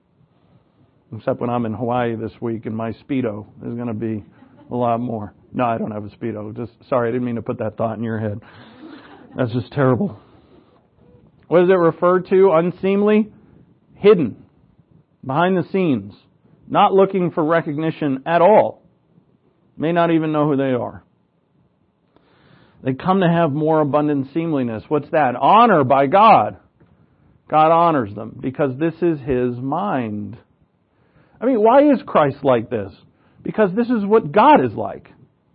Except when I'm in Hawaii this week in my Speedo, there's going to be a lot more. No, I don't have a Speedo. Sorry, I didn't mean to put that thought in your head. That's just terrible. What does it refer to? Unseemly? Hidden. Behind the scenes. Not looking for recognition at all. May not even know who they are. They come to have more abundant seemliness. What's that? Honor by God. God honors them because this is His mind. I mean, why is Christ like this? Because this is what God is like.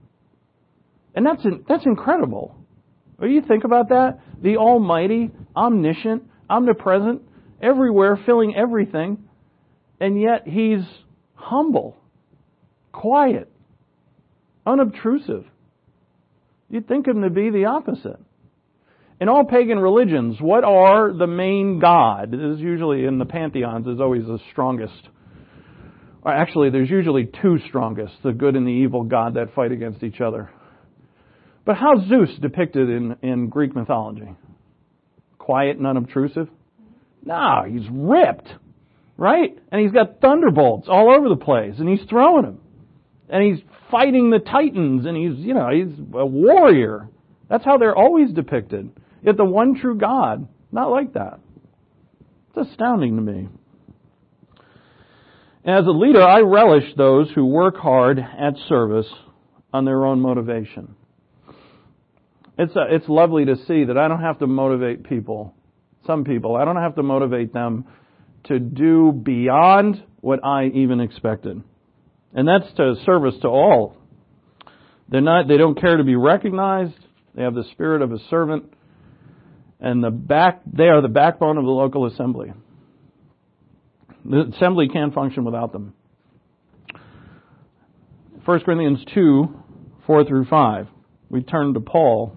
And that's incredible. When you think about that, the Almighty, omniscient, omnipresent, everywhere, filling everything, and yet He's humble, quiet, unobtrusive. You'd think Him to be the opposite. In all pagan religions, what are the main god? This is usually in the pantheons is always the strongest. Or actually, there's usually two strongest, the good and the evil god that fight against each other. But how's Zeus depicted in Greek mythology? Quiet and unobtrusive? No, he's ripped, right? And he's got thunderbolts all over the place, and he's throwing them. And he's fighting the Titans, and he's a warrior. That's how they're always depicted. Yet the one true God, not like that. It's astounding to me. As a leader, I relish those who work hard at service on their own motivation. It's lovely to see that I don't have to motivate people. Some people, I don't have to motivate them to do beyond what I even expected. And that's to service to all. They don't care to be recognized. They have the spirit of a servant. And they are the backbone of the local assembly. The assembly can't function without them. 1 Corinthians 2:4-5. We turn to Paul.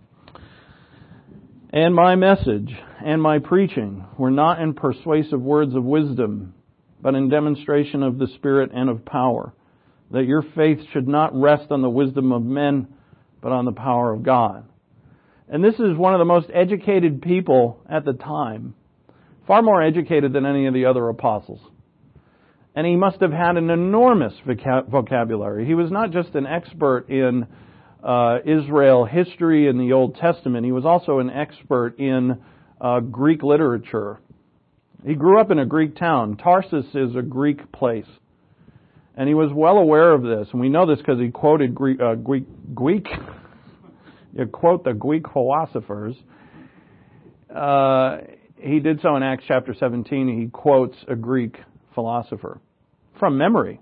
And my message and my preaching were not in persuasive words of wisdom, but in demonstration of the Spirit and of power, that your faith should not rest on the wisdom of men, but on the power of God. And this is one of the most educated people at the time, far more educated than any of the other apostles. And he must have had an enormous vocabulary. He was not just an expert in Israel history in the Old Testament. He was also an expert in Greek literature. He grew up in a Greek town. Tarsus is a Greek place. And he was well aware of this. And we know this because he quoted Greek. You quote the Greek philosophers. He did so in Acts chapter 17. He quotes a Greek philosopher from memory.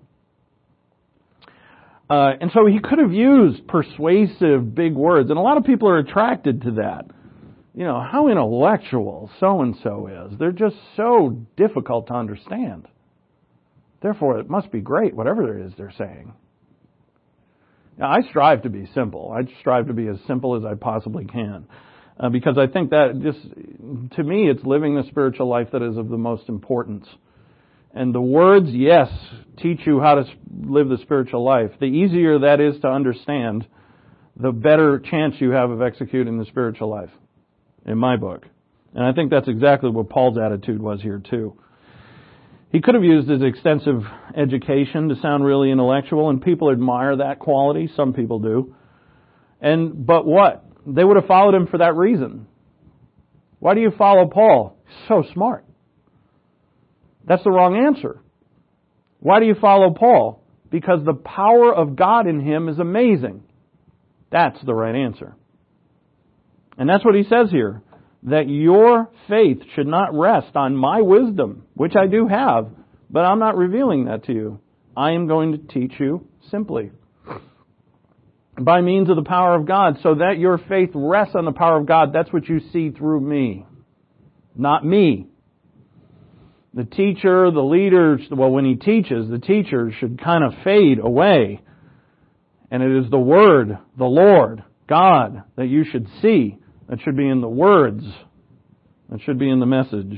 And so he could have used persuasive big words. And a lot of people are attracted to that. You know, how intellectual so-and-so is. They're just so difficult to understand. Therefore, it must be great, whatever it is they're saying. Now, I strive to be simple. I strive to be as simple as I possibly can. Because I think that just, to me, it's living the spiritual life that is of the most importance. And the words, yes, teach you how to live the spiritual life. The easier that is to understand, the better chance you have of executing the spiritual life, in my book. And I think that's exactly what Paul's attitude was here, too. He could have used his extensive education to sound really intellectual, and people admire that quality. Some people do. But what? They would have followed him for that reason. Why do you follow Paul? He's so smart. That's the wrong answer. Why do you follow Paul? Because the power of God in him is amazing. That's the right answer. And that's what he says here. That your faith should not rest on my wisdom, which I do have, but I'm not revealing that to you. I am going to teach you simply. By means of the power of God, so that your faith rests on the power of God. That's what you see through me. Not me. The teacher, the leader, well, when he teaches, the teacher should kind of fade away. And it is the Word, the Lord, God, that you should see. That should be in the words. That should be in the message.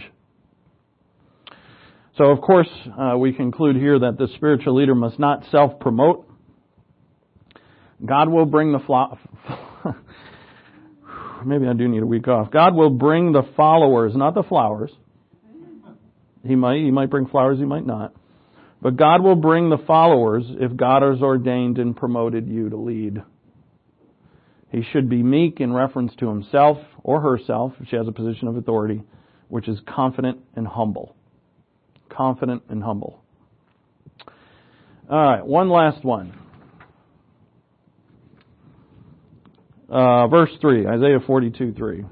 So, of course, we conclude here that the spiritual leader must not self-promote. God will bring the maybe I do need a week off. God will bring the followers, not the flowers. He might bring flowers, he might not. But God will bring the followers if God has ordained and promoted you to lead. He should be meek in reference to himself or herself, if she has a position of authority, which is confident and humble. Confident and humble. All right, one last one. Verse 3, Isaiah 42:3.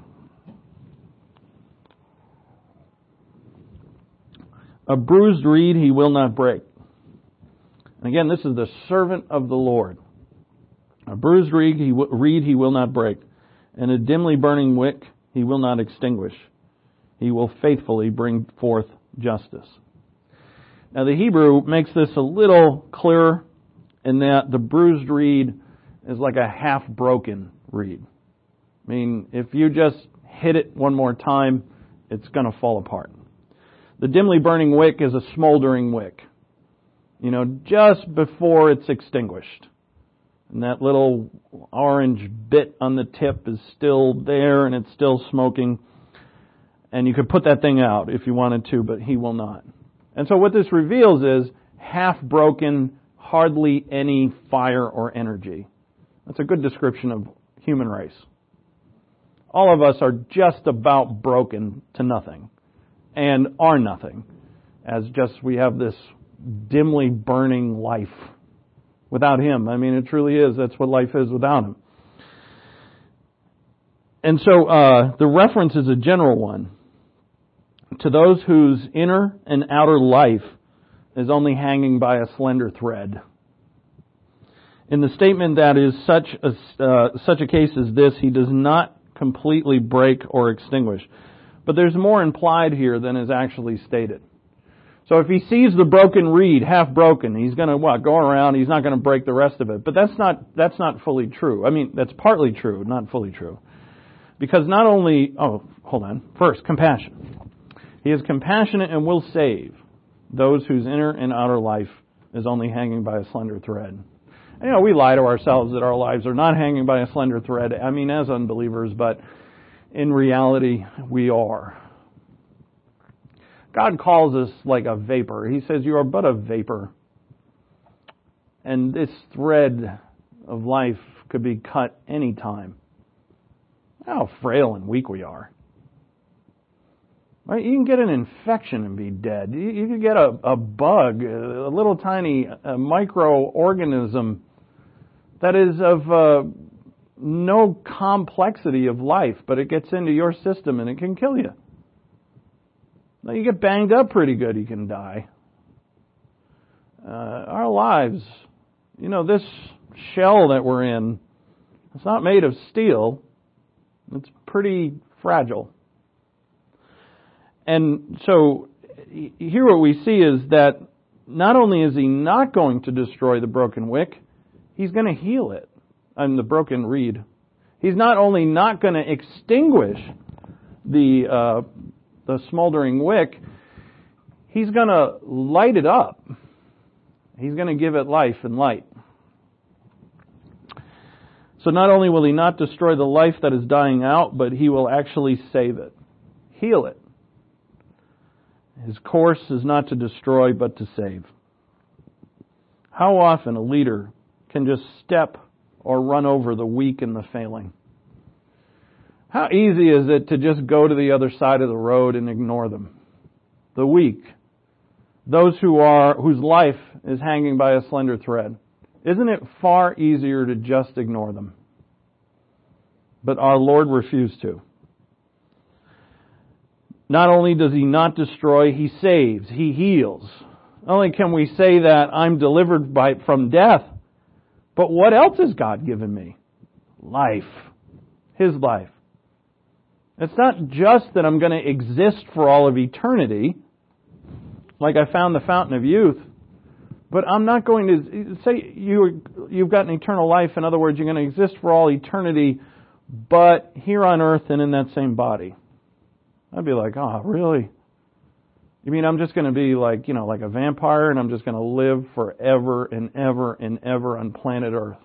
A bruised reed he will not break. And again, this is the servant of the Lord. A bruised reed he will not break, and a dimly burning wick he will not extinguish. He will faithfully bring forth justice. Now the Hebrew makes this a little clearer in that the bruised reed is like a half-broken reed. I mean, if you just hit it one more time, it's going to fall apart. The dimly burning wick is a smoldering wick. You know, just before it's extinguished. And that little orange bit on the tip is still there and it's still smoking. And you could put that thing out if you wanted to, but he will not. And so what this reveals is half-broken, hardly any fire or energy. That's a good description of human race. All of us are just about broken to nothing. And are nothing, as just we have this dimly burning life without Him. I mean, it truly is. That's what life is without Him. And so the reference is a general one to those whose inner and outer life is only hanging by a slender thread. In the statement that is such a case as this, He does not completely break or extinguish. But there's more implied here than is actually stated. So if he sees the broken reed, half broken, he's going to go around, he's not going to break the rest of it. But that's not fully true. I mean, that's partly true, not fully true. Because not only, first, compassion. He is compassionate and will save those whose inner and outer life is only hanging by a slender thread. And, we lie to ourselves that our lives are not hanging by a slender thread. I mean, as unbelievers, but in reality, we are. God calls us like a vapor. He says, you are but a vapor. And this thread of life could be cut any time. How frail and weak we are. Right? You can get an infection and be dead. You can get a bug, a little tiny microorganism that is of no complexity of life, but it gets into your system and it can kill you. Now, you get banged up pretty good, you can die. Our lives, this shell that we're in, it's not made of steel. It's pretty fragile. And so here what we see is that not only is he not going to destroy the broken wick, he's going to heal it. The broken reed. He's not only not going to extinguish the smoldering wick, he's going to light it up. He's going to give it life and light. So not only will he not destroy the life that is dying out, but he will actually save it, heal it. His course is not to destroy, but to save. How often a leader can just step or run over the weak and the failing? How easy is it to just go to the other side of the road and ignore them? The weak, those whose life is hanging by a slender thread. Isn't it far easier to just ignore them? But our Lord refused to. Not only does he not destroy, he saves, he heals. Not only can we say that I'm delivered from death, but what else has God given me? Life. His life. It's not just that I'm going to exist for all of eternity, like I found the fountain of youth, but I'm not going to say you've got an eternal life. In other words, you're going to exist for all eternity, but here on earth and in that same body. I'd be like, oh, really? You mean I'm just going to be like a vampire and I'm just going to live forever and ever and ever on planet Earth?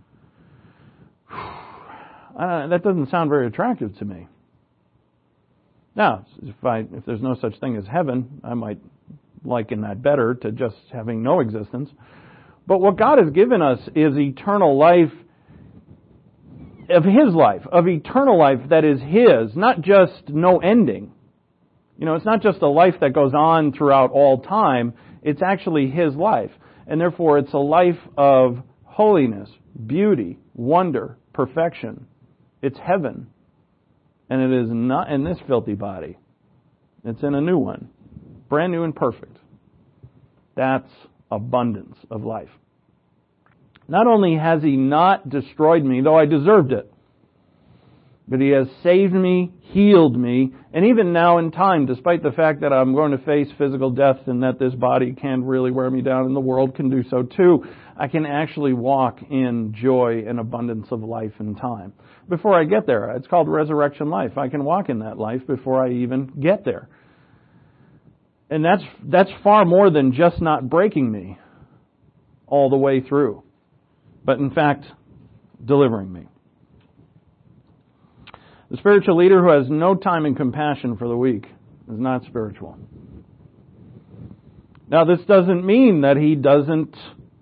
That doesn't sound very attractive to me. Now, if there's no such thing as heaven, I might liken that better to just having no existence. But what God has given us is eternal life, of His life, of eternal life that is His, not just no ending. It's not just a life that goes on throughout all time. It's actually His life. And therefore, it's a life of holiness, beauty, wonder, perfection. It's heaven. And it is not in this filthy body. It's in a new one. Brand new and perfect. That's abundance of life. Not only has He not destroyed me, though I deserved it, but He has saved me, healed me, and even now in time, despite the fact that I'm going to face physical death and that this body can really wear me down and the world can do so too, I can actually walk in joy and abundance of life and time. Before I get there, it's called resurrection life. I can walk in that life before I even get there. And that's far more than just not breaking me all the way through, but in fact, delivering me. The spiritual leader who has no time and compassion for the weak is not spiritual. Now, this doesn't mean that he doesn't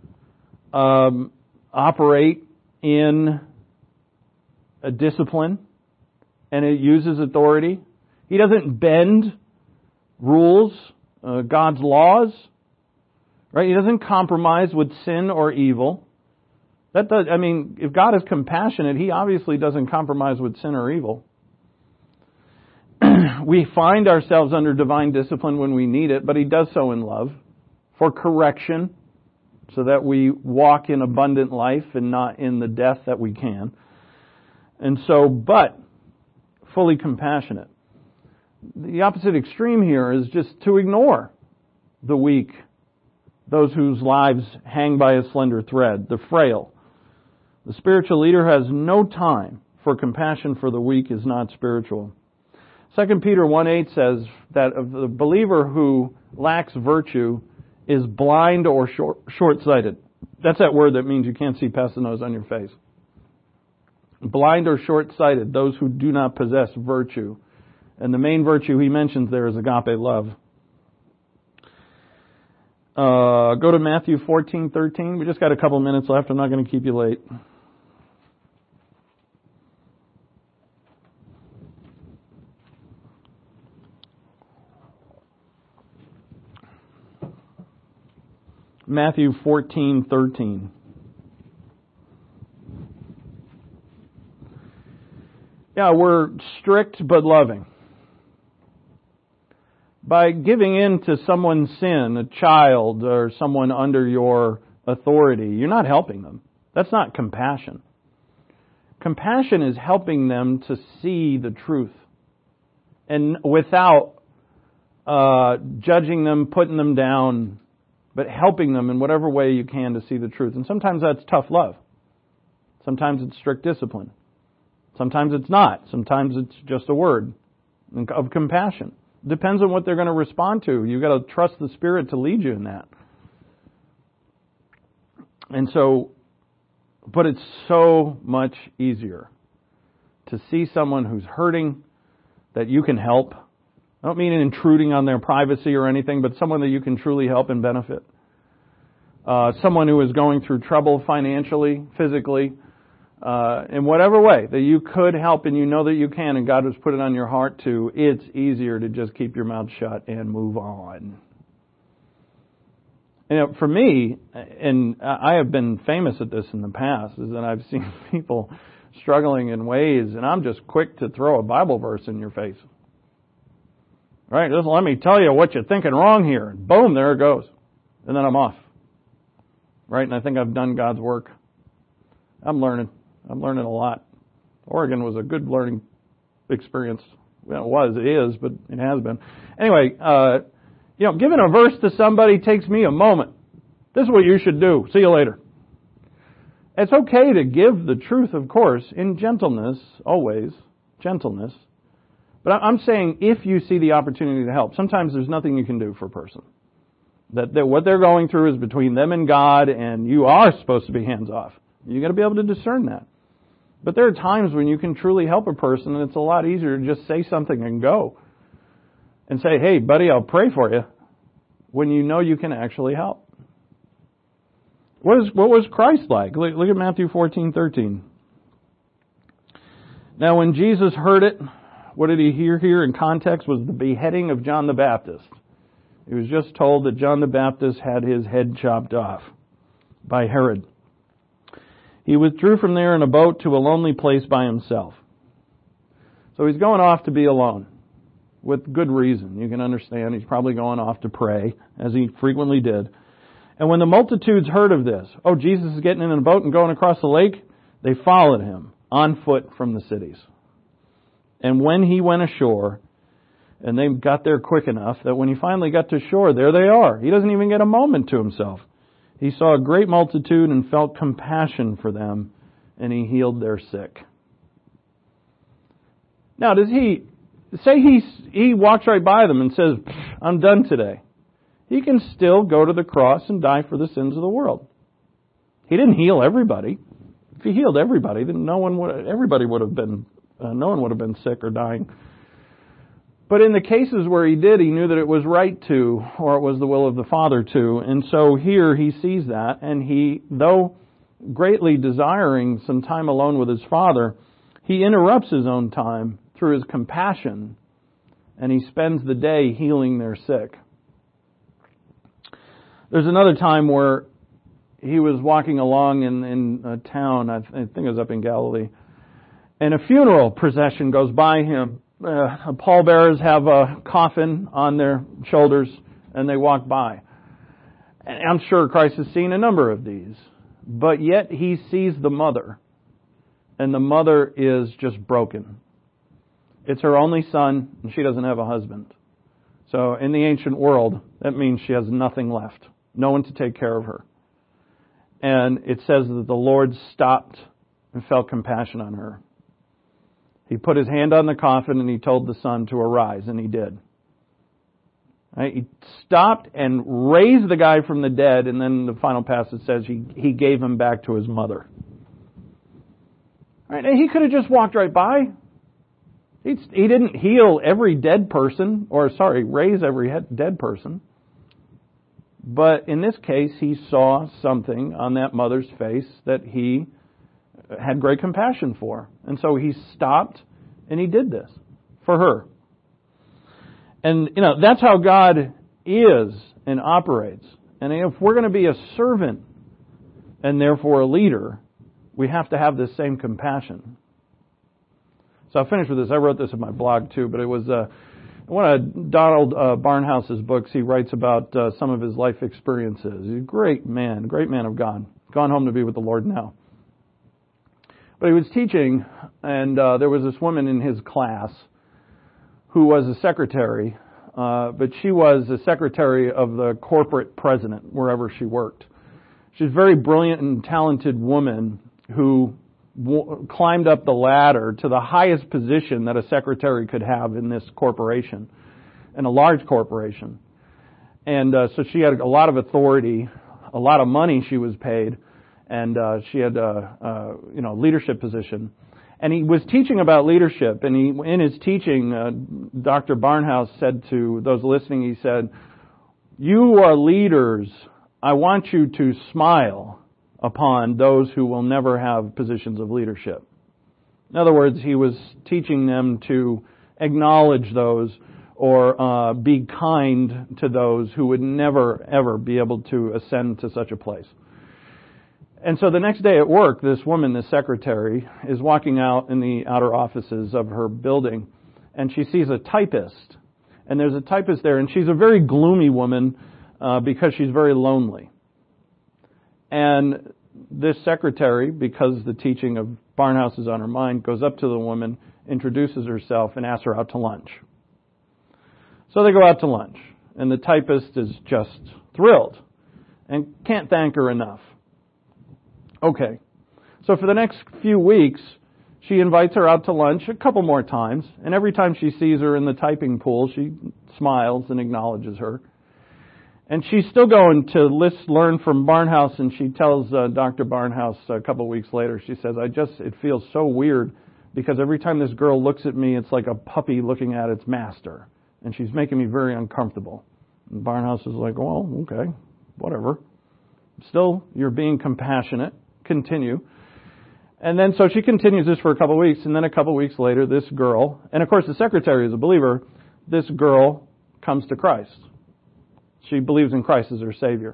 operate in a discipline and it uses authority. He doesn't bend rules, God's laws. Right? He doesn't compromise with sin or evil. If God is compassionate, He obviously doesn't compromise with sin or evil. We find ourselves under divine discipline when we need it, but He does so in love, for correction, so that we walk in abundant life and not in the death that we can. And so, but fully compassionate. The opposite extreme here is just to ignore the weak, those whose lives hang by a slender thread, the frail. The spiritual leader has no time for compassion for the weak is not spiritual. 2 Peter 1:8 says that of the believer who lacks virtue is blind or short-sighted. That's that word that means you can't see past the nose on your face. Blind or short-sighted, those who do not possess virtue. And the main virtue he mentions there is agape love. Go to Matthew 14:13. We just got a couple minutes left. I'm not going to keep you late. Matthew 14:13. Yeah, we're strict but loving. By giving in to someone's sin, a child or someone under your authority, you're not helping them. That's not compassion. Compassion is helping them to see the truth. And without judging them, putting them down, but helping them in whatever way you can to see the truth. And sometimes that's tough love. Sometimes it's strict discipline. Sometimes it's not. Sometimes it's just a word of compassion. Depends on what they're going to respond to. You've got to trust the Spirit to lead you in that. And so, but it's so much easier to see someone who's hurting that you can help. I don't mean intruding on their privacy or anything, but someone that you can truly help and benefit. Someone who is going through trouble financially, physically, in whatever way that you could help and you know that you can and God has put it on your heart to, it's easier to just keep your mouth shut and move on. And for me, and I have been famous at this in the past, is that I've seen people struggling in ways and I'm just quick to throw a Bible verse in your face. Right? Just let me tell you what you're thinking wrong here. And boom, there it goes. And then I'm off. Right? And I think I've done God's work. I'm learning a lot. Oregon was a good learning experience. Well, it is, but it has been. Anyway, giving a verse to somebody takes me a moment. This is what you should do. See you later. It's okay to give the truth, of course, in gentleness, always, gentleness. But I'm saying if you see the opportunity to help, sometimes there's nothing you can do for a person. That what they're going through is between them and God, and you are supposed to be hands off. You got to be able to discern that. But there are times when you can truly help a person, and it's a lot easier to just say something and go. And say, hey, buddy, I'll pray for you, when you know you can actually help. What was Christ like? Look at Matthew 14:13. Now when Jesus heard it, what did he hear here in context was the beheading of John the Baptist. He was just told that John the Baptist had his head chopped off by Herod. He withdrew from there in a boat to a lonely place by himself. So he's going off to be alone, with good reason. You can understand he's probably going off to pray, as he frequently did. And when the multitudes heard of this, Jesus is getting in a boat and going across the lake, they followed him on foot from the cities. And when he went ashore, and they got there quick enough that when he finally got to shore, there they are. He doesn't even get a moment to himself. He saw a great multitude and felt compassion for them, and he healed their sick. Now, does he say he walks right by them and says, I'm done today? He can still go to the cross and die for the sins of the world. He didn't heal everybody. If he healed everybody, then no one would have been sick or dying. But in the cases where he did, he knew that it was right to, or it was the will of the Father to. And so here he sees that, and he, though greatly desiring some time alone with his Father, he interrupts his own time through his compassion, and he spends the day healing their sick. There's another time where he was walking along in a town, I think it was up in Galilee, and a funeral procession goes by him. Pallbearers have a coffin on their shoulders, and they walk by. And I'm sure Christ has seen a number of these, but yet he sees the mother, and the mother is just broken. It's her only son, and she doesn't have a husband. So in the ancient world, that means she has nothing left, no one to take care of her. And it says that the Lord stopped and felt compassion on her. He put his hand on the coffin and he told the son to arise, and he did. Right? He stopped and raised the guy from the dead, and then the final passage says he gave him back to his mother. Right? And he could have just walked right by. He didn't heal every dead person, raise every dead person. But in this case, he saw something on that mother's face that he had great compassion for. And so he stopped and he did this for her. And, that's how God is and operates. And if we're going to be a servant and therefore a leader, we have to have this same compassion. So I'll finish with this. I wrote this in my blog too, but it was one of Donald Barnhouse's books. He writes about some of his life experiences. He's a great man of God. Gone home to be with the Lord now. But he was teaching, and there was this woman in his class who was a secretary, but she was a secretary of the corporate president wherever she worked. She's a very brilliant and talented woman who climbed up the ladder to the highest position that a secretary could have in this corporation, in a large corporation. And so she had a lot of authority, a lot of money she was paid, and she had a leadership position. And he was teaching about leadership, and in his teaching, Dr. Barnhouse said to those listening, he said, "You are leaders. I want you to smile upon those who will never have positions of leadership." In other words, he was teaching them to acknowledge those or be kind to those who would never, ever be able to ascend to such a place. And so the next day at work, this woman, this secretary, is walking out in the outer offices of her building, and she sees a typist. And there's a typist there, and she's a very gloomy woman because she's very lonely. And this secretary, because the teaching of Barnhouse is on her mind, goes up to the woman, introduces herself, and asks her out to lunch. So they go out to lunch, and the typist is just thrilled and can't thank her enough. Okay, so for the next few weeks, she invites her out to lunch a couple more times, and every time she sees her in the typing pool, she smiles and acknowledges her. And she's still going to learn from Barnhouse, and she tells Dr. Barnhouse a couple of weeks later, she says, it feels so weird because every time this girl looks at me, it's like a puppy looking at its master. And she's making me very uncomfortable. And Barnhouse is like, well, okay, whatever. Still, you're being compassionate. Continue. And then so she continues this for a couple of weeks, and then a couple of weeks later, this girl, and of course the secretary is a believer, this girl comes to Christ. She believes in Christ as her Savior.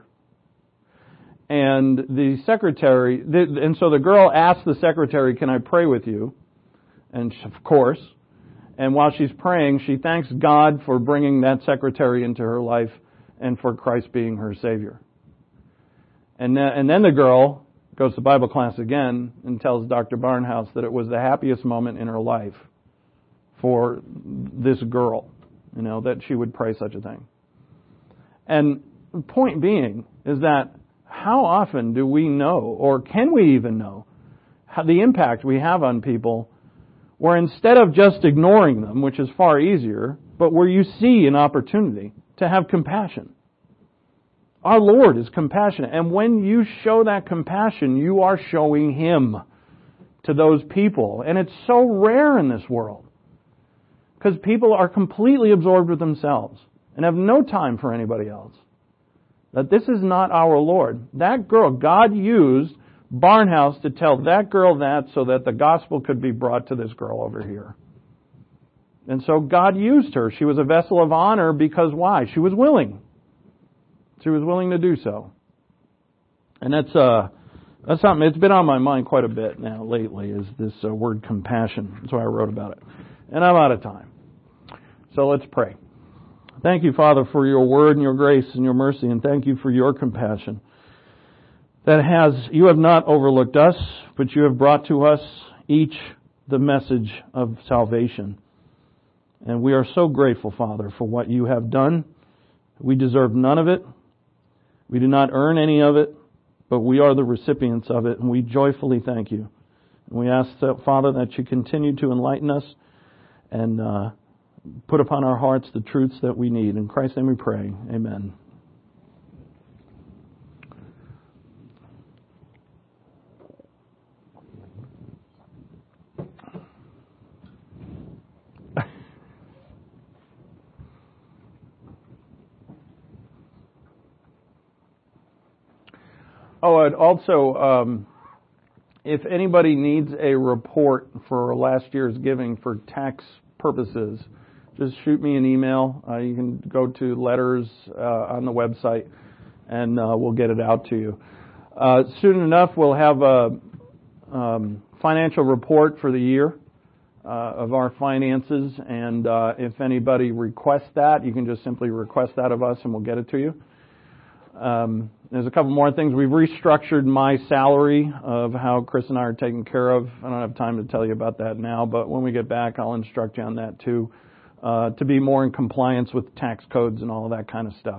And the secretary, and so the girl asks the secretary, "Can I pray with you?" And of course. And while she's praying, she thanks God for bringing that secretary into her life and for Christ being her Savior. And then the girl goes to Bible class again and tells Dr. Barnhouse that it was the happiest moment in her life for this girl, that she would pray such a thing. And the point being is that how often do we know, or can we even know, how the impact we have on people where instead of just ignoring them, which is far easier, but where you see an opportunity to have compassion. Our Lord is compassionate. And when you show that compassion, you are showing Him to those people. And it's so rare in this world. Because people are completely absorbed with themselves and have no time for anybody else. That this is not our Lord. That girl, God used Barnhouse to tell that girl that so that the gospel could be brought to this girl over here. And so God used her. She was a vessel of honor because why? She was willing. She was willing to do so. And that's something, it's been on my mind quite a bit now lately, is this word compassion. That's why I wrote about it. And I'm out of time. So let's pray. Thank you, Father, for your word and your grace and your mercy, and thank you for your compassion. You have not overlooked us, but you have brought to us each the message of salvation. And we are so grateful, Father, for what you have done. We deserve none of it. We do not earn any of it, but we are the recipients of it, and we joyfully thank you. And we ask, Father, that you continue to enlighten us and put upon our hearts the truths that we need. In Christ's name we pray. Amen. Oh, and also, if anybody needs a report for last year's giving for tax purposes, just shoot me an email. You can go to letters on the website, and we'll get it out to you. Soon enough, we'll have a financial report for the year of our finances, and if anybody requests that, you can just simply request that of us, and we'll get it to you. There's a couple more things. We've restructured my salary of how Chris and I are taken care of. I don't have time to tell you about that now, but when we get back, I'll instruct you on that too, to be more in compliance with tax codes and all of that kind of stuff.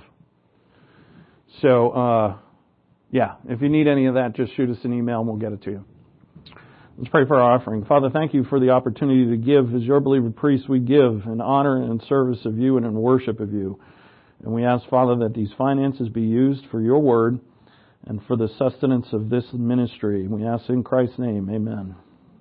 So, if you need any of that, just shoot us an email and we'll get it to you. Let's pray for our offering. Father, thank you for the opportunity to give. As your beloved priests, we give in honor and in service of you and in worship of you. And we ask, Father, that these finances be used for your word and for the sustenance of this ministry. We ask in Christ's name, amen.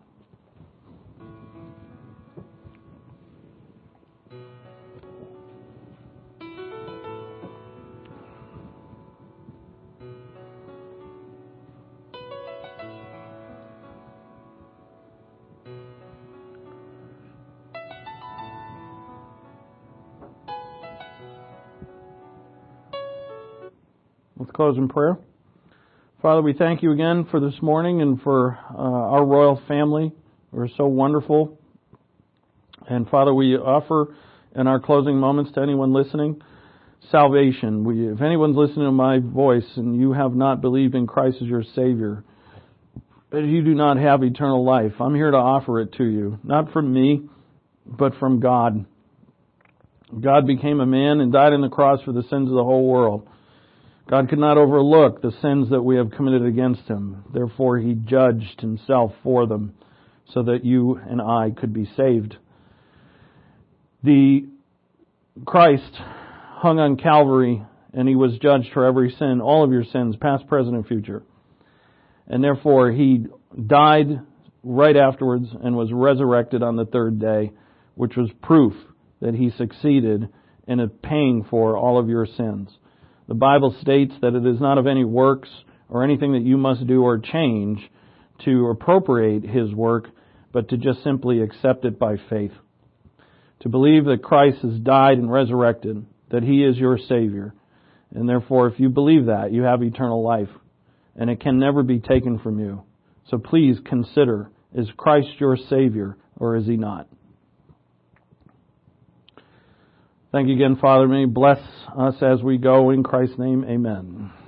Let's close in prayer. Father, we thank you again for this morning and for our royal family. We're so wonderful. And Father, we offer in our closing moments to anyone listening salvation. If anyone's listening to my voice and you have not believed in Christ as your Savior, that you do not have eternal life, I'm here to offer it to you. Not from me, but from God. God became a man and died on the cross for the sins of the whole world. God could not overlook the sins that we have committed against Him. Therefore, He judged Himself for them so that you and I could be saved. The Christ hung on Calvary and He was judged for every sin, all of your sins, past, present, and future. And therefore, He died right afterwards and was resurrected on the third day, which was proof that He succeeded in paying for all of your sins. The Bible states that it is not of any works or anything that you must do or change to appropriate His work, but to just simply accept it by faith. To believe that Christ has died and resurrected, that He is your Savior. And therefore, if you believe that, you have eternal life. And it can never be taken from you. So please consider, is Christ your Savior or is He not? Thank you again, Father. May you bless us as we go. In Christ's name, amen.